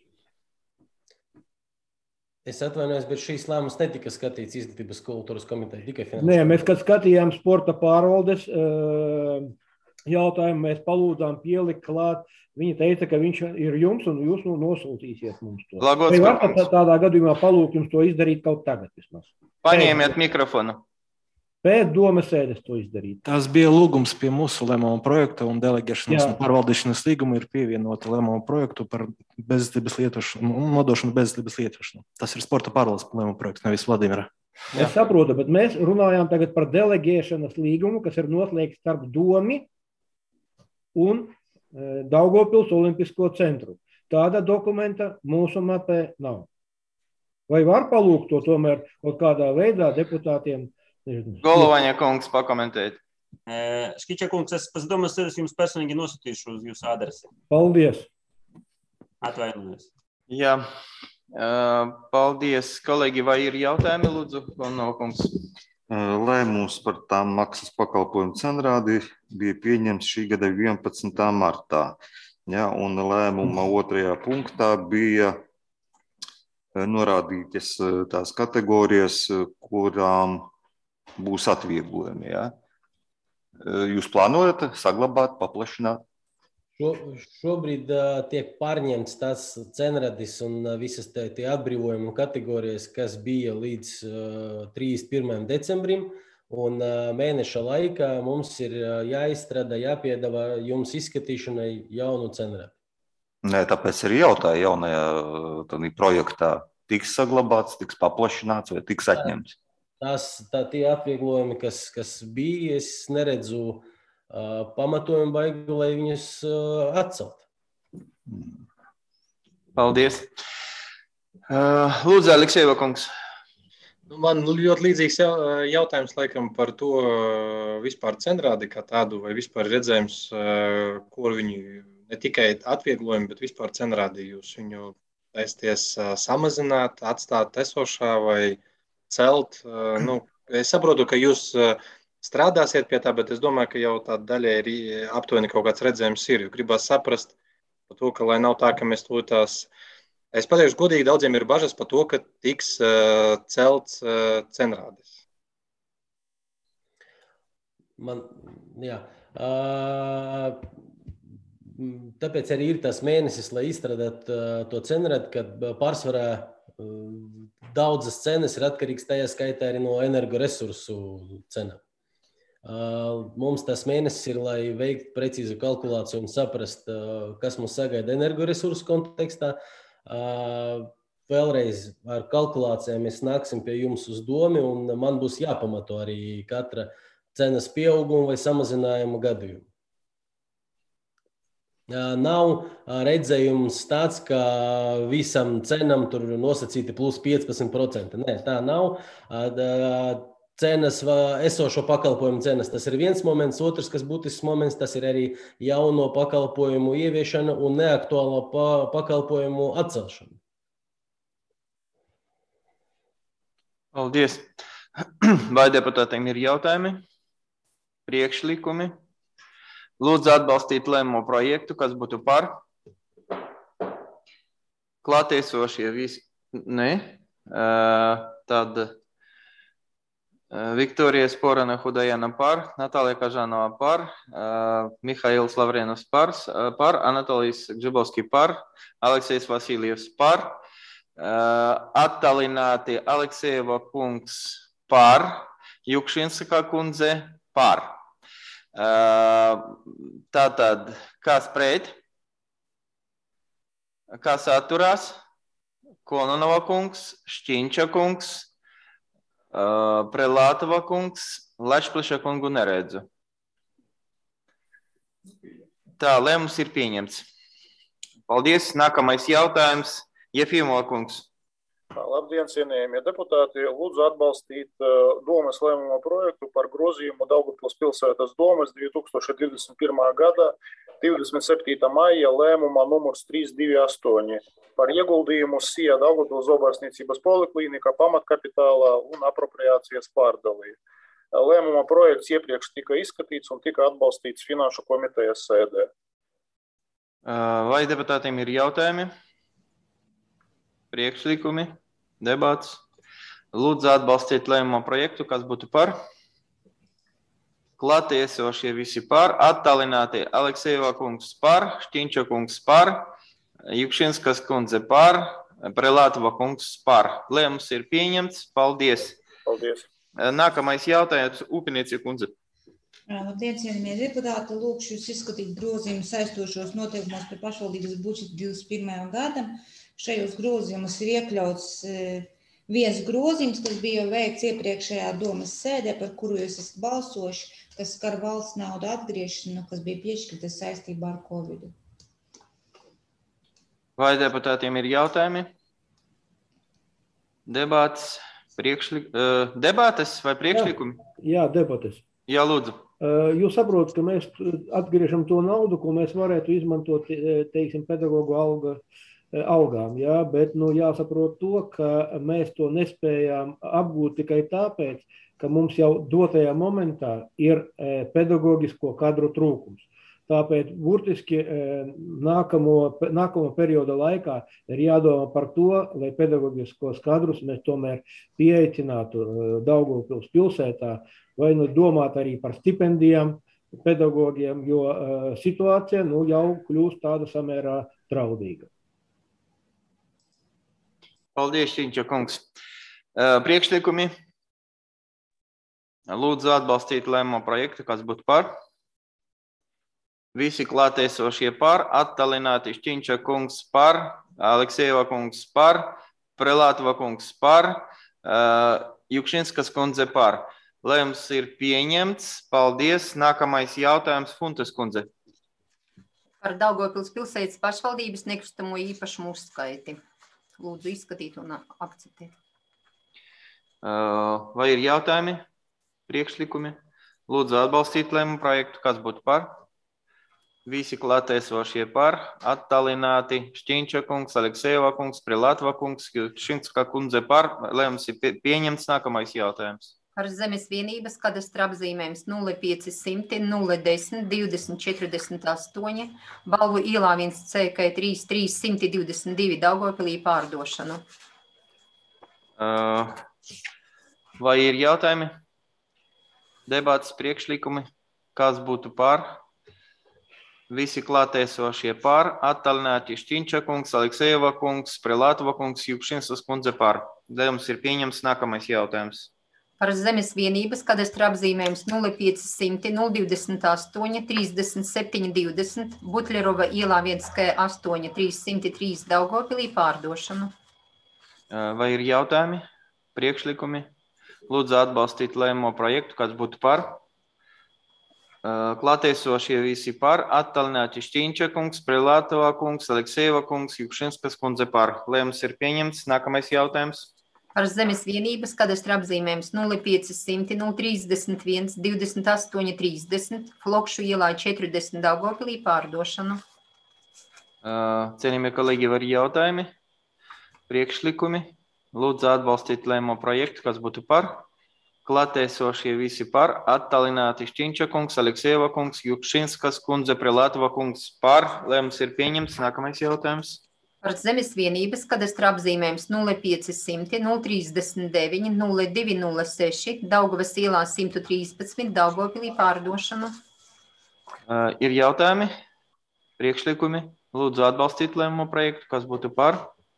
Es atvainojos, bet šīs lēmums netika skatīts Izglītības kultūras komiteja, tikai finanšu. Nē, mēs, kad skatījām sporta pārvaldes uh, jautājumu, mēs palūdzām pielikt klāt. Viņa teica, ka viņš ir jums un jūs nu nosūtīsiet mums to. Lagots, vai var tā, tādā gadījumā palūgt jums to izdarīt kaut tagad vismaz? Paņēmiet mikrofonu. Pēc domas sēdes to izdarīt. Tas bija lūgums pie mūsu lēmuma projekta un deleģēšanas un pārvaldīšanas līguma ir pievienota lēmuma projektu par bezizglītības lietošanu un nodošanu bezizglītības lietošanu. Tas ir sporta pārvaldes lēmuma projekts, nevis Vladimira. Es saprotu, bet mēs runājām tagad par deleģēšanas līgumu, kas ir noslēgts starp domi un Daugavpils Olimpisko centru. Tāda dokumenta mūsu mapē nav. Vai var palūgt to tomēr kaut kādā veidā deputātiem? Golovaņa kungs pakomentēt. Šķiņča kungs, es pēc domas sēdes jums personīgi nosūtīšu uz jūsu adresi. Paldies. Atvainojos. Jā, paldies. Kolēģi, vai ir jautājumi, lūdzu, Golovaņa kungs? Lēmums par tām maksas pakalpojumu cenrādi bija pieņemts šī gada vienpadsmitā martā. Ja, un lēmuma otrajā punktā bija norādītas tās kategorijas, kurām būs atvieglojumi. Ja. jūs plānojat saglabāt, paplašināt? Šo, šobrīd uh, tiek pārņemts tas cenradis un uh, visas tie, tie atbrīvojumi kategorijas, kas bija līdz uh, trīsdesmit pirmajam decembrim, un uh, mēneša laikā mums ir uh, jāizstrādā, jāpiedāvā jums izskatīšanai jaunu cenradi. Nē, tāpēc arī jautāju jaunajā tādā projektā tiks saglabāts, tiks paplašināts vai tiks atņemts? Tas, tā tie atvieglojumi, kas, kas bija, es neredzu Uh, pamatojumu baigu, lai viņus uh, atcelt. Paldies. Uh, Lūdzu, Aleksejeva kungs. Man ļoti līdzīgs jautājums laikam par to vispār cenrādi kā tādu, vai vispār redzējums, kur viņi ne tikai atvieglojumi, bet vispār cenrādi jūs viņu taisties samazināt, atstāt esošā vai celt. Nu, es saprotu, ka jūs strādāsiet pie tā, bet es domāju, ka jau tā daļa ir aptuveni kaut kāds redzējums ir. Gribās saprast par to, ka lai nav tā, ka mēs to tās... Es pateikšu godīgi, daudziem ir bažas par to, ka tiks uh, celts uh, cenrādes. Man, jā. Uh, tāpēc arī ir tas mēnesis, lai izstrādāt uh, to cenrādi, kad pārsvarā uh, daudzas cenas ir atkarīgs tajā skaitā arī no energoresursu cenām. Uh, mums tas mēnesis ir, lai veikt precīzu kalkulāciju un saprast, uh, kas mums sagaida energoresursu kontekstā. Uh, vēlreiz ar kalkulācijām mēs nāksim pie jums uz domi, un man būs jāpamato arī katra cenas pieauguma vai samazinājuma gadījuma. Uh, nav redzējums tāds, ka visam cenam tur nosacīti plus piecpadsmit procenti. Nē, tā nav. Uh, Cenas, esošo pakalpojumu cenas, tas ir viens moments. Otrs, kas būtisks moments, tas ir arī jauno pakalpojumu ieviešana un neaktuālo pa, pakalpojumu atcelšana. Paldies. Vai deputātiem ir jautājumi, priekšlikumi? Lūdzu atbalstīt lēmumu projektu, kas būtu par. Klātiesošie visi. Nē. Uh, tad... Viktorija Sporana Hudajana par, Natālija Kažanova par, uh, Mihails Lavrenovs par, uh, par, Anatolijas Gžibovski par, Aleksejs Vasiljevs par, uh, attālināti Aleksejeva kungs par, Jukšinska kundze par. Uh, tātad, kas pret? Kas atturās? Kononova kungs, Šķiņča kungs, Uh, Prelātova kungs, Lašpliša kungu neredzu. Tā, lēmums ir pieņemts. Paldies. Nākamais jautājums. Jefimova kungs. Labdien, cienījamie deputāti. Lūdzu atbalstīt uh, domas lēmuma projektu par grozījumu Daugavpils pilsētas domas divi tūkstoši divdesmit pirmā gada divdesmit septītā maija lēmuma numurs trīs divi astoņi par ieguldījumu S I A Daugavpils zobārstniecības poliklīnika pamatkapitālā un apropriācijas pārdalī. Lēmuma projekts iepriekš tika izskatīts un tika atbalstīts Finanšu komitejas sēdē. Vai deputātiem ir jautājumi? Priekšlikumi? Debats? Lūdzu atbalstīt lēmuma projektu, kas būtu par. Klātiesošie visi par, attālinātie Aleksejeva kungs par, Šķiņča kungs par, Jukšinskas kundze par, Prelātova kungs par. Lēmums ir pieņemts. Paldies. Paldies. Nākamais jautājums, Upinieci kundze. Labdien, cienījamie deputāti. Lūkšu jūs izskatīt grozījumus saistošos noteikumos par pašvaldības budžetu divdesmit pirmajam gadam. Šajos grozījumus ir iekļauts viens grozījums, kas bija veikts iepriekšējā domas sēdē, par kuru jūs esat balsojuši, kas skar valsts naudu atgriešanu, kas bija piešķirtas saistībā ar Covidu. Vai deputātiem ir jautājumi? Debātes, priekšlik... uh, debates vai priekšlikumi? Jā, jā, debates. Jā, lūdzu. Uh, jūs saprotat, ka mēs atgriežam to naudu, ko mēs varētu izmantot, teiksim, pedagogu alga, algām, jā, bet nu, jāsaprot to, ka mēs to nespējām apgūt tikai tāpēc, ka mums jau dotajā momentā ir pedagoģisko kadru trūkums. Tāpēc burtiski nākamo, nākamo perioda laikā ir jādomā par to, lai pedagoģiskos kadrus mēs tomēr pieaicinātu Daugavpils pilsētā, vai nu domāt arī par stipendijām, pedagogiem, jo uh, situācija nu, jau kļūst tāda samērā traudīga. Paldies, Šķiņķa kungs. Uh, priekšlikumi. Lūdzu atbalstīt lēmumu projektu, kas būtu par. Visi klātesošie par, attalināti Šķiņķa kungs par, Aleksejeva kungs par, Prelātova kungs par, uh, Jukšinskas kundze par. Lēmums ir pieņemts. Paldies. Nākamais jautājums Funtas kundze. Par Daugavpils pilsētas pašvaldības nekustamo īpašumu uzskaiti. Lūdzu izskatīt un akceptēt. Uh, vai ir jautājumi, priekšlikumi? Lūdzu atbalstīt lēmumu projektu, kas būtu par. Visi klātesošie par, attalināti Šķiņča kungs, Aleksejeva kungs, Prelātova kungs, Jukšinska kundze par. Lēmums ir pieņemts. Nākamais jautājums. Par zemes vienības kadastra apzīmējums nulle pieci simti nulle desmit divdesmit četrdesmit astoņi, Balvu ielā viens C K trīs trīs simti divdesmit divi Daugavpilī pārdošanu. Uh, vai ir jautājumi? Debātas priekšlikumi, kas būtu par? Visi klātesošie par, attalināti Šķiņča kungs, Aleksejeva kungs, Prelātova kungs, Jukšinskas kundze par. Lēmums ir pieņemts. Nākamais jautājums. Par zemes vienības kadastra apzīmējums nulle pieci simti nulle divdesmit astoņi trīsdesmit septiņi divdesmit, Butlerova ielā viens K astoņi trīs simti trīs Daugavpilī pārdošanu. Vai ir jautājumi, priekšlikumi? Lūdzu atbalstīt lēmumu projektu, kas būtu par. Klātesošie visi par, attalināti Šķiņča kungs, Prelātova kungs, Aleksejeva kungs, Jukšinskas kundze par. Lēmums ir pieņemts. Nākamais jautājums. Par zemes vienības kadastra apzīmējums nulle pieci simti nulle trīsdesmit viens divdesmit astoņi trīsdesmit, Flokšu ielā četrdesmit Daugavpilī pārdošanu. Cienījamie kolēģi, var jautājumi, priekšlikumi? Lūdzu atbalstīt lēmumu projektu, kas būtu par. Klātesošie visi par, attalināti Šķiņča kungs, Aleksejeva kungs, Jukšinskas kundze, Prelātova kungs par. Lēmums ir pieņemts. Nākamais jautājums. Par zemes vienības kadastra apzīmējums nulle pieci simti nulle trīsdesmit deviņi nulle divi nulle seši, Daugavas ielā simt trīspadsmit, Daugavpilī pārdošanu. Uh, ir jautājumi, priekšlikumi? Lūdzu atbalstīt lēmumu projektu, kas būtu par.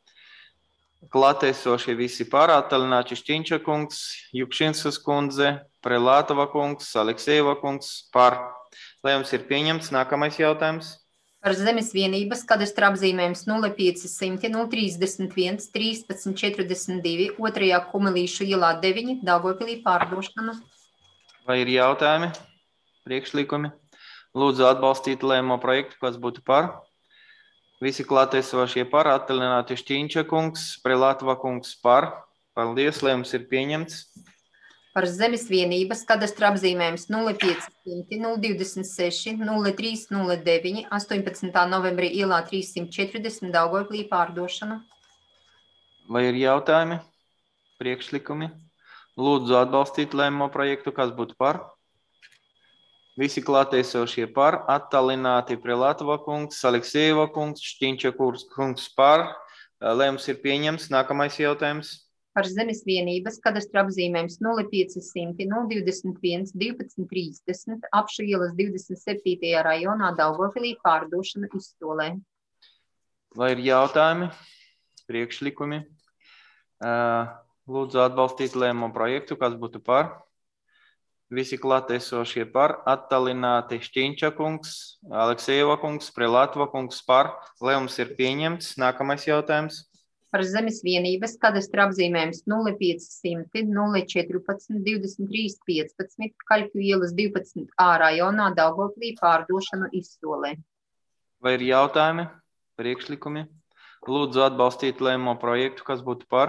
Klātesošie visi par, attalināti Šķiņča kungs, Jukšinskas kundze, Prelātova kungs, Aleksejeva kungs par. Lēmums ir pieņemts. Nākamais jautājums. Par zemes vienības kadastra apzīmējums nulle pieci simti nulle trīsdesmit viens trīspadsmit četrdesmit divi, otrajā Kumelīšu ielā deviņi, Daugavpilī pārdošanu. Vai ir jautājumi, priekšlikumi? Lūdzu atbalstīt lēmumu projektu, kas būtu par. Visi klātesošie par, attalināti Šķiņča kungs, Prelātova kungs par. Paldies, lēmums ir pieņemts. Par zemes vienības kadastra apzīmējums nulle pieci simti nulle divdesmit seši nulle trīs nulle deviņi, astoņpadsmitā novembrī ielā trīssimt četrdesmit Daugavpilī pārdošanu. Vai ir jautājumi, priekšlikumi? Lūdzu atbalstīt lēmumu projektu, kas būtu par. Visi klātesošie par, attalināti Prelātova kungs, Aleksejeva kungs, Šķiņča kungs par. Lēmums ir pieņemts. Nākamais jautājums. Par zemes vienības kadastra apzīmējums nulle pieci simti nulle divdesmit viens divpadsmit trīsdesmit, Apšu ielas divdesmit septītajā rajonā Daugavpilī pārdošana izsolē. Vai ir jautājumi, priekšlikumi? Lūdzu atbalstīt lēmumu projektu, kas būtu par. Visi klātesošie par, attalināti Šķiņča kungs, Aleksejeva kungs, Prelātova kungs par. Lēmums ir pieņemts. Nākamais jautājums. Par zemes vienības kadastra apzīmējums nulle pieci simti nulle četrpadsmit divdesmit trīs piecpadsmit, Kaļķu ielas divpadsmit A rajonā Daugavpilī pārdošanu izsolē. Vai ir jautājumi, priekšlikumi? Lūdzu atbalstīt lēmumu projektu, kas būtu par.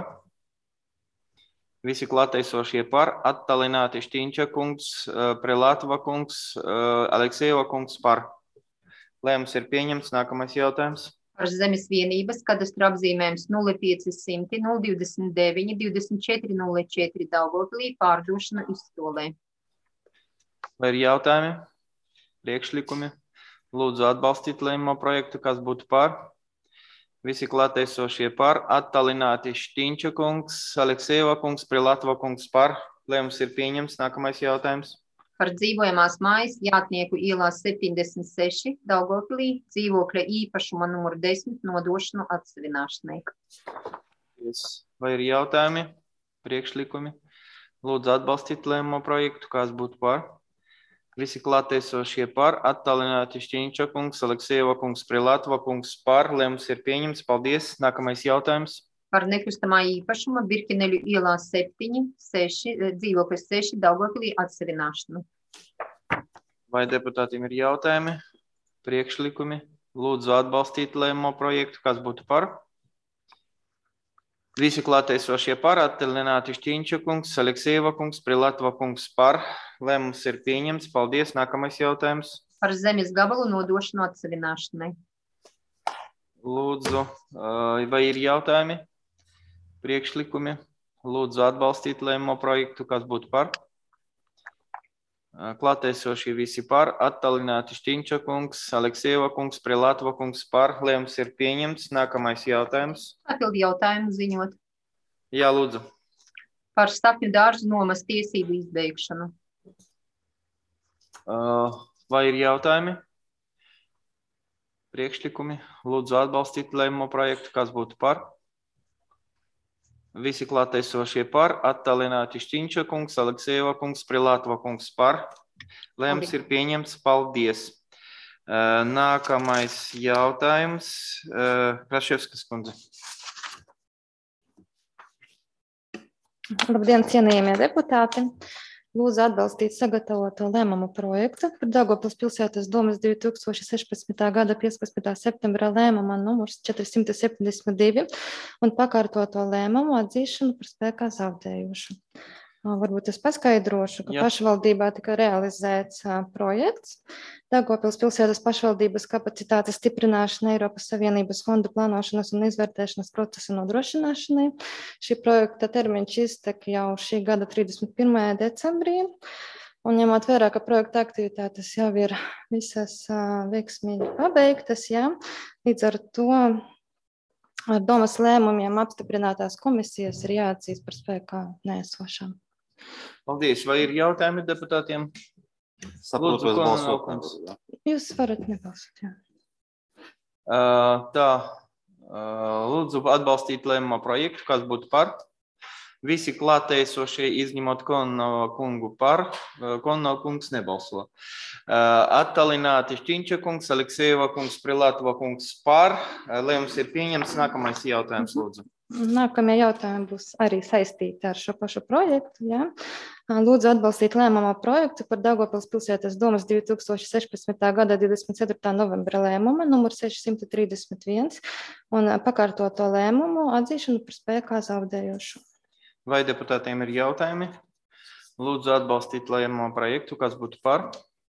Visi klātesošie par, attalināti Šķiņča kungs, Prelātova kungs, Aleksejeva kungs par. Lēmums ir pieņemts. Nākamais jautājums. Par zemes vienības kadastra apzīmējums nulle pieci simti nulle divdesmit deviņi divdesmit četri nulle četri Daugavpilī pārdošana izsolē. Vai ir jautājumi, priekšlikumi? Lūdzu atbalstīt lēmumu projektu, kas būtu par. Visi klātesošie par, attalināti Šķiņča kungs, Aleksejeva kungs, Prelātova kungs par. Lēmums ir pieņemts. Nākamais jautājums. par dzīvojamās mājas Jātnieku ielā septiņdesmit seši Daugavpilī dzīvokļa īpašuma numuru desmit nodošanu atsevināšanai. Vai ir jautājumi, priekšlikumi? Lūdzu atbalstīt lēmumu projektu, kāds būtu par. Visi klātesošie par, attālināti Šķiņča kungs, Aleksejeva kungs, Prilatova kungs par, lēmums ir pieņemts. Paldies. Nākamais jautājums. Par nekustamā īpašuma Birkeneļu ielā septiņi, seši, dzīvokļa seši Daugavpilī atsevināšanu. Vai deputātiem ir jautājumi, priekšlikumi? Lūdzu atbalstīt lēmumu projektu, kāds būtu par. Visi klātesošie par, attālināti Šķiņča kungs, Aleksejeva kungs, Prilatova kungs par. Lēmums ir pieņemts. Paldies. Nākamais jautājums. Par zemes gabalu nodošanu atsevināšanai. Lūdzu, vai ir jautājumi, priekšlikumi? Lūdzu atbalstīt lēmumu projektu, kas būtu par. Klātesošie visi par, attālināti Šķiņča kungs, Aleksejeva kungs, Prilatova kungs par. Lēmums ir pieņemts. Nākamais jautājums. Papildu jautājumu ziņot. Jā, lūdzu. Par Stapņu dārzu nomas tiesību izbeigšanu. Vai ir jautājumi, priekšlikumi? Lūdzu atbalstīt lēmumu projektu, kas būtu par. Visi klātesošie par, attālināti Šķiņča kungs, Aleksejeva kungs, Prilatova kungs par. Lēmums ir pieņemts. Paldies. Nākamais jautājums. Kraševskas kundze. Labdien, cienījamie deputāti! Lūdzu atbalstīt sagatavoto lēmumu projektu par Daugavpils pilsētas domes divi tūkstoši sešpadsmitā gada piecpadsmitā septembra lēmuma numurs četri septiņdesmit divi un pakārtoto lēmumu atzīšanu par spēkā zaudējušu. Varbūt es paskaidrošu, ka Jā. pašvaldībā tika realizēts uh, projekts Daugavpils pilsētas pašvaldības kapacitātes stiprināšana Eiropas Savienības fondu plānošanas un izvērtēšanas procesa nodrošināšanai. Šī projekta termiņš iztek jau šī gada trīsdesmit pirmajā decembrī. Un ņemot vērā, ka projekta aktivitātes jau ir visas uh, veiksmīgi pabeigtas, jā, līdz ar to ar domas lēmumiem apstiprinātās komisijas ir jāatzīst par spēkā neesošām. Paldies. Vai ir jautājumi deputātiem? Saprotu, es balsotu. Jūs varat nebalsot, jā. Uh, tā, uh, lūdzu atbalstīt lēmumu projektu, kas būtu par. Visi klātesošie izņemot Kononova kungu par. Uh, Kononova kungs nebalso. Uh, attālināti Šķiņča kungs, Aleksejeva kungs, Prilatova kungs par. Uh, lēmums ir pieņemts. Nākamais jautājums, lūdzu. Nākamie jautājumi būs arī saistīti ar šo pašu projektu. Ja? Lūdzu atbalstīt lēmumu projektu par Daugavpils pilsētas domes divi tūkstoši sešpadsmitā gada divdesmit ceturtā novembra lēmuma numur seši trīsdesmit viens un pakārtoto lēmumu atzīšanu par spēkā zaudējošu. Vai deputātiem ir jautājumi? Lūdzu atbalstīt lēmumu projektu, kas būtu par.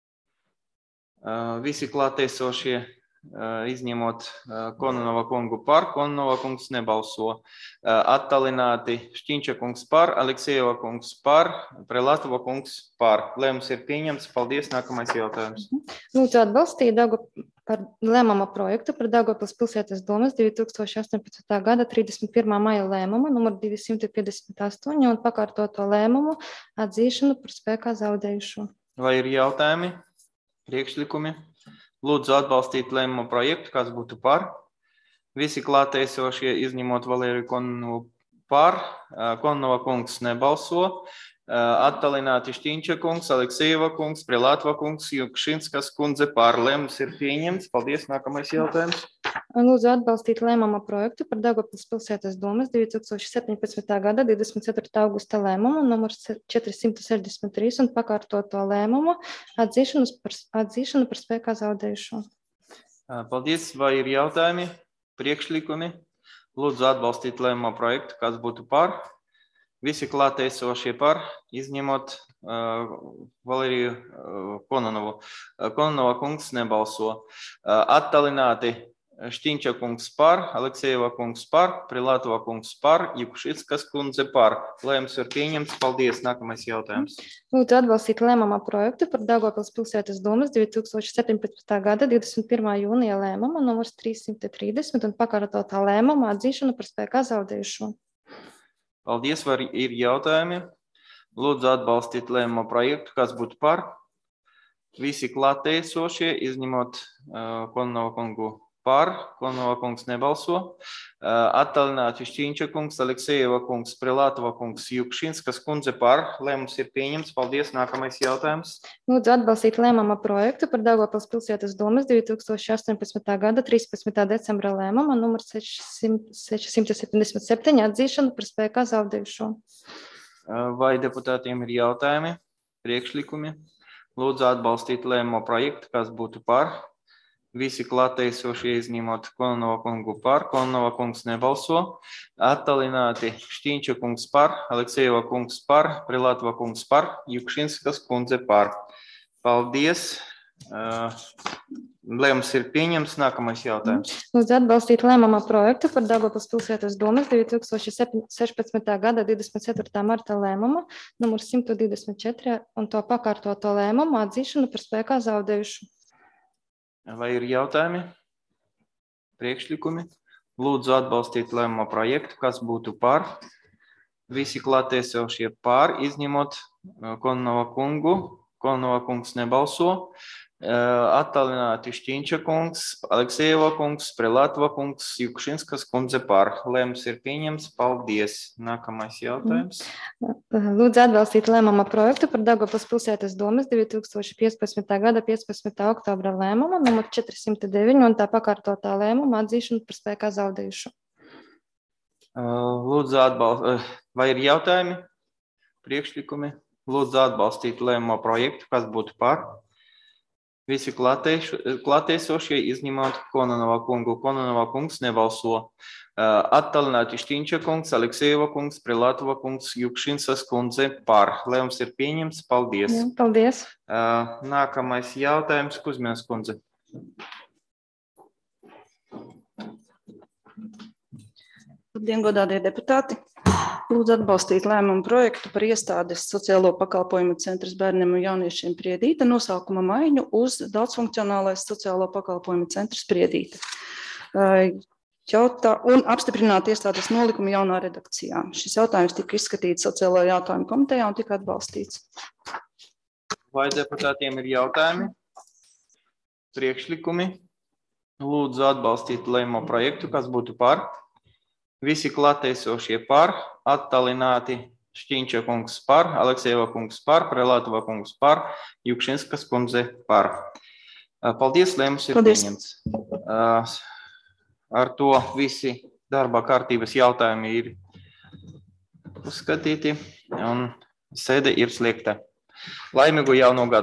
Visi klātesošie izņemot Kononova kungu par, Kononova kungs nebalso. Attālināti Šķiņča kungs par, Aleksejeva kungs par, Prilatova kungs par. Lēmums ir pieņemts. Paldies. Nākamais jautājums. Lūdzu atbalstīt par lēmuma projektu par Daugavpils pilsētas domes divi tūkstoši astoņpadsmitā gada trīsdesmit pirmā maija lēmumu numur divsimt piecdesmit astoņi un pakārtoto lēmumu atzīšanu par spēkā zaudējušo. Vai ir jautājumi, priekšlikumi? Lūdzu atbalstīt lēmumu projektu, kas būtu par. Visi klātesošie izņemot Valēriju Kononovu par. Kononova kungs nebalso. Attālināti Šķiņča kungs, Aleksejeva kungs, Prilatova kungs, Jukšinskas kundze par. Lēmums ir pieņemts. Paldies. Nākamais jautājums. Lūdzu atbalstīt lēmumu projektu par Daugavpils pilsētas domes divi tūkstoši septiņpadsmitā gada divdesmit ceturtā augusta lēmumu numurs četri sešdesmit trīs un pakārtoto lēmumu atzīšanu par, atzīšanu par spēkā zaudējušo. Paldies. Vai ir jautājumi, priekšlikumi? Lūdzu atbalstīt lēmumu projektu, kas būtu par. Visi klātesošie par, izņemot uh, Valēriju uh, Kononovu. Uh, Kononova kungs nebalso. Uh, attālināti Šķiņča kungs par, Aleksejeva kungs par, Prilatova kungs par, Jukšinskas kundze par. Lēmums ir pieņemts. Paldies. Nākamais jautājums. Lūdzu atbalstīt lēmumu projektu par Daugavpils pilsētas domes divi tūkstoši septiņpadsmitā gada divdesmit pirmā jūnija lēmumu numurs trīssimt trīsdesmit un pakārtotā lēmumu atzīšanu par spēkā zaudējušo. Paldies. Vai ir jautājumi? Lūdzu atbalstīt lēmumu projektu, kas būtu par. Visi klātesošie, izņemot uh, Kononova kungu par, Kononova kungs nebalso. Uh, Attālināti Šķīņča kungs, Aleksejeva kungs, Prelātova kungs, Jukšinskas kundze par. Lēmums ir pieņemts. Paldies. Nākamais jautājums. Lūdzu atbalstīt lēmumu projektu par Daugavpils pilsētas domas divi tūkstoši astoņpadsmitā gada trīspadsmitā decembra lēmumu numur seši simt septiņdesmit septiņi atzīšanu par spēkā zaudējušo. Vai deputātiem ir jautājumi, priekšlikumi? Lūdzu atbalstīt lēmumu projektu, kas būtu par. Visi klātesošie izņemot Kononova kungu par, Kononova kungs nebalso. Attālināti Šķīņča kungs par, Aleksejeva kungs par, Prelātova kungs par, Jukšinskas kundze par. Paldies. Lēmums ir pieņemts. Nākamais jautājums. Lūdzu atbalstīt lēmumu projektu par Daugavpils pilsētas domas divi tūkstoši sešpadsmitā gada divdesmit ceturtā marta lēmumu numur simt divdesmit četri un to pakārtoto lēmumu atzīšanu par spēkā zaudējušu. Vai ir jautājumi? Priekšlikumi? Lūdzu atbalstīt lēmumu projektu, kas būtu par. Visi klātesošie par, izņemot Kononova kungu. Kononova kungs nebalso. Attālināti Šķīņča kungs, Aleksejeva kungs, Prelātova kungs, Jukšinskas kundze par. Lēmums ir pieņemts. Paldies. Nākamais jautājums. Lūdzu atbalstīt lēmumu projektu par Daugavpils pilsētas domas divi tūkstoši piecpadsmitā gada piecpadsmitā oktobra lēmumu numur četri simt deviņi un tā pakārtotā lēmuma atzīšanu par spēkā zaudējušu. Lūdzu atbalstīt. Vai ir jautājumi? Priekšlikumi? Lūdzu atbalstīt lēmumu projektu, kas būtu par. Visi klātesošie izņemot Kononova kungu. Kononova kungs nebalso. Attālināti Šķīņča kungs, Aleksejeva kungs, Prelātova kungs, Jukšinskas kundze par. Lēmums ir pieņemts. Paldies. Jā, paldies. Nākamais jautājums. Kuzminas kundze. Labdien, godātie deputāti! Lūdzu atbalstīt lēmumu projektu par iestādes sociālo pakalpojumu centrs bērniem un jauniešiem Priedīte nosaukuma maiņu uz daudzfunkcionālais sociālo pakalpojumu centrs Priedīte. Jautā, un apstiprināt iestādes nolikumu jaunā redakcijā. Šis jautājums tika izskatīts sociālo jautājumu komitejā un tika atbalstīts. Vai deputātiem ir jautājumi? Priekšlikumi? Lūdzu atbalstīt lēmumu projektu, kas būtu par. Visi klātesošie par, attālināti Šķīņča kungs par, Aleksejeva kungs par, Prelātova kungs par, Jukšinskas kundze par. Paldies, lēmums ir pieņemts. Ar to visi darba kārtības jautājumi ir uzskatīti un sēde ir slēgta. Laimīgu jauno gadu!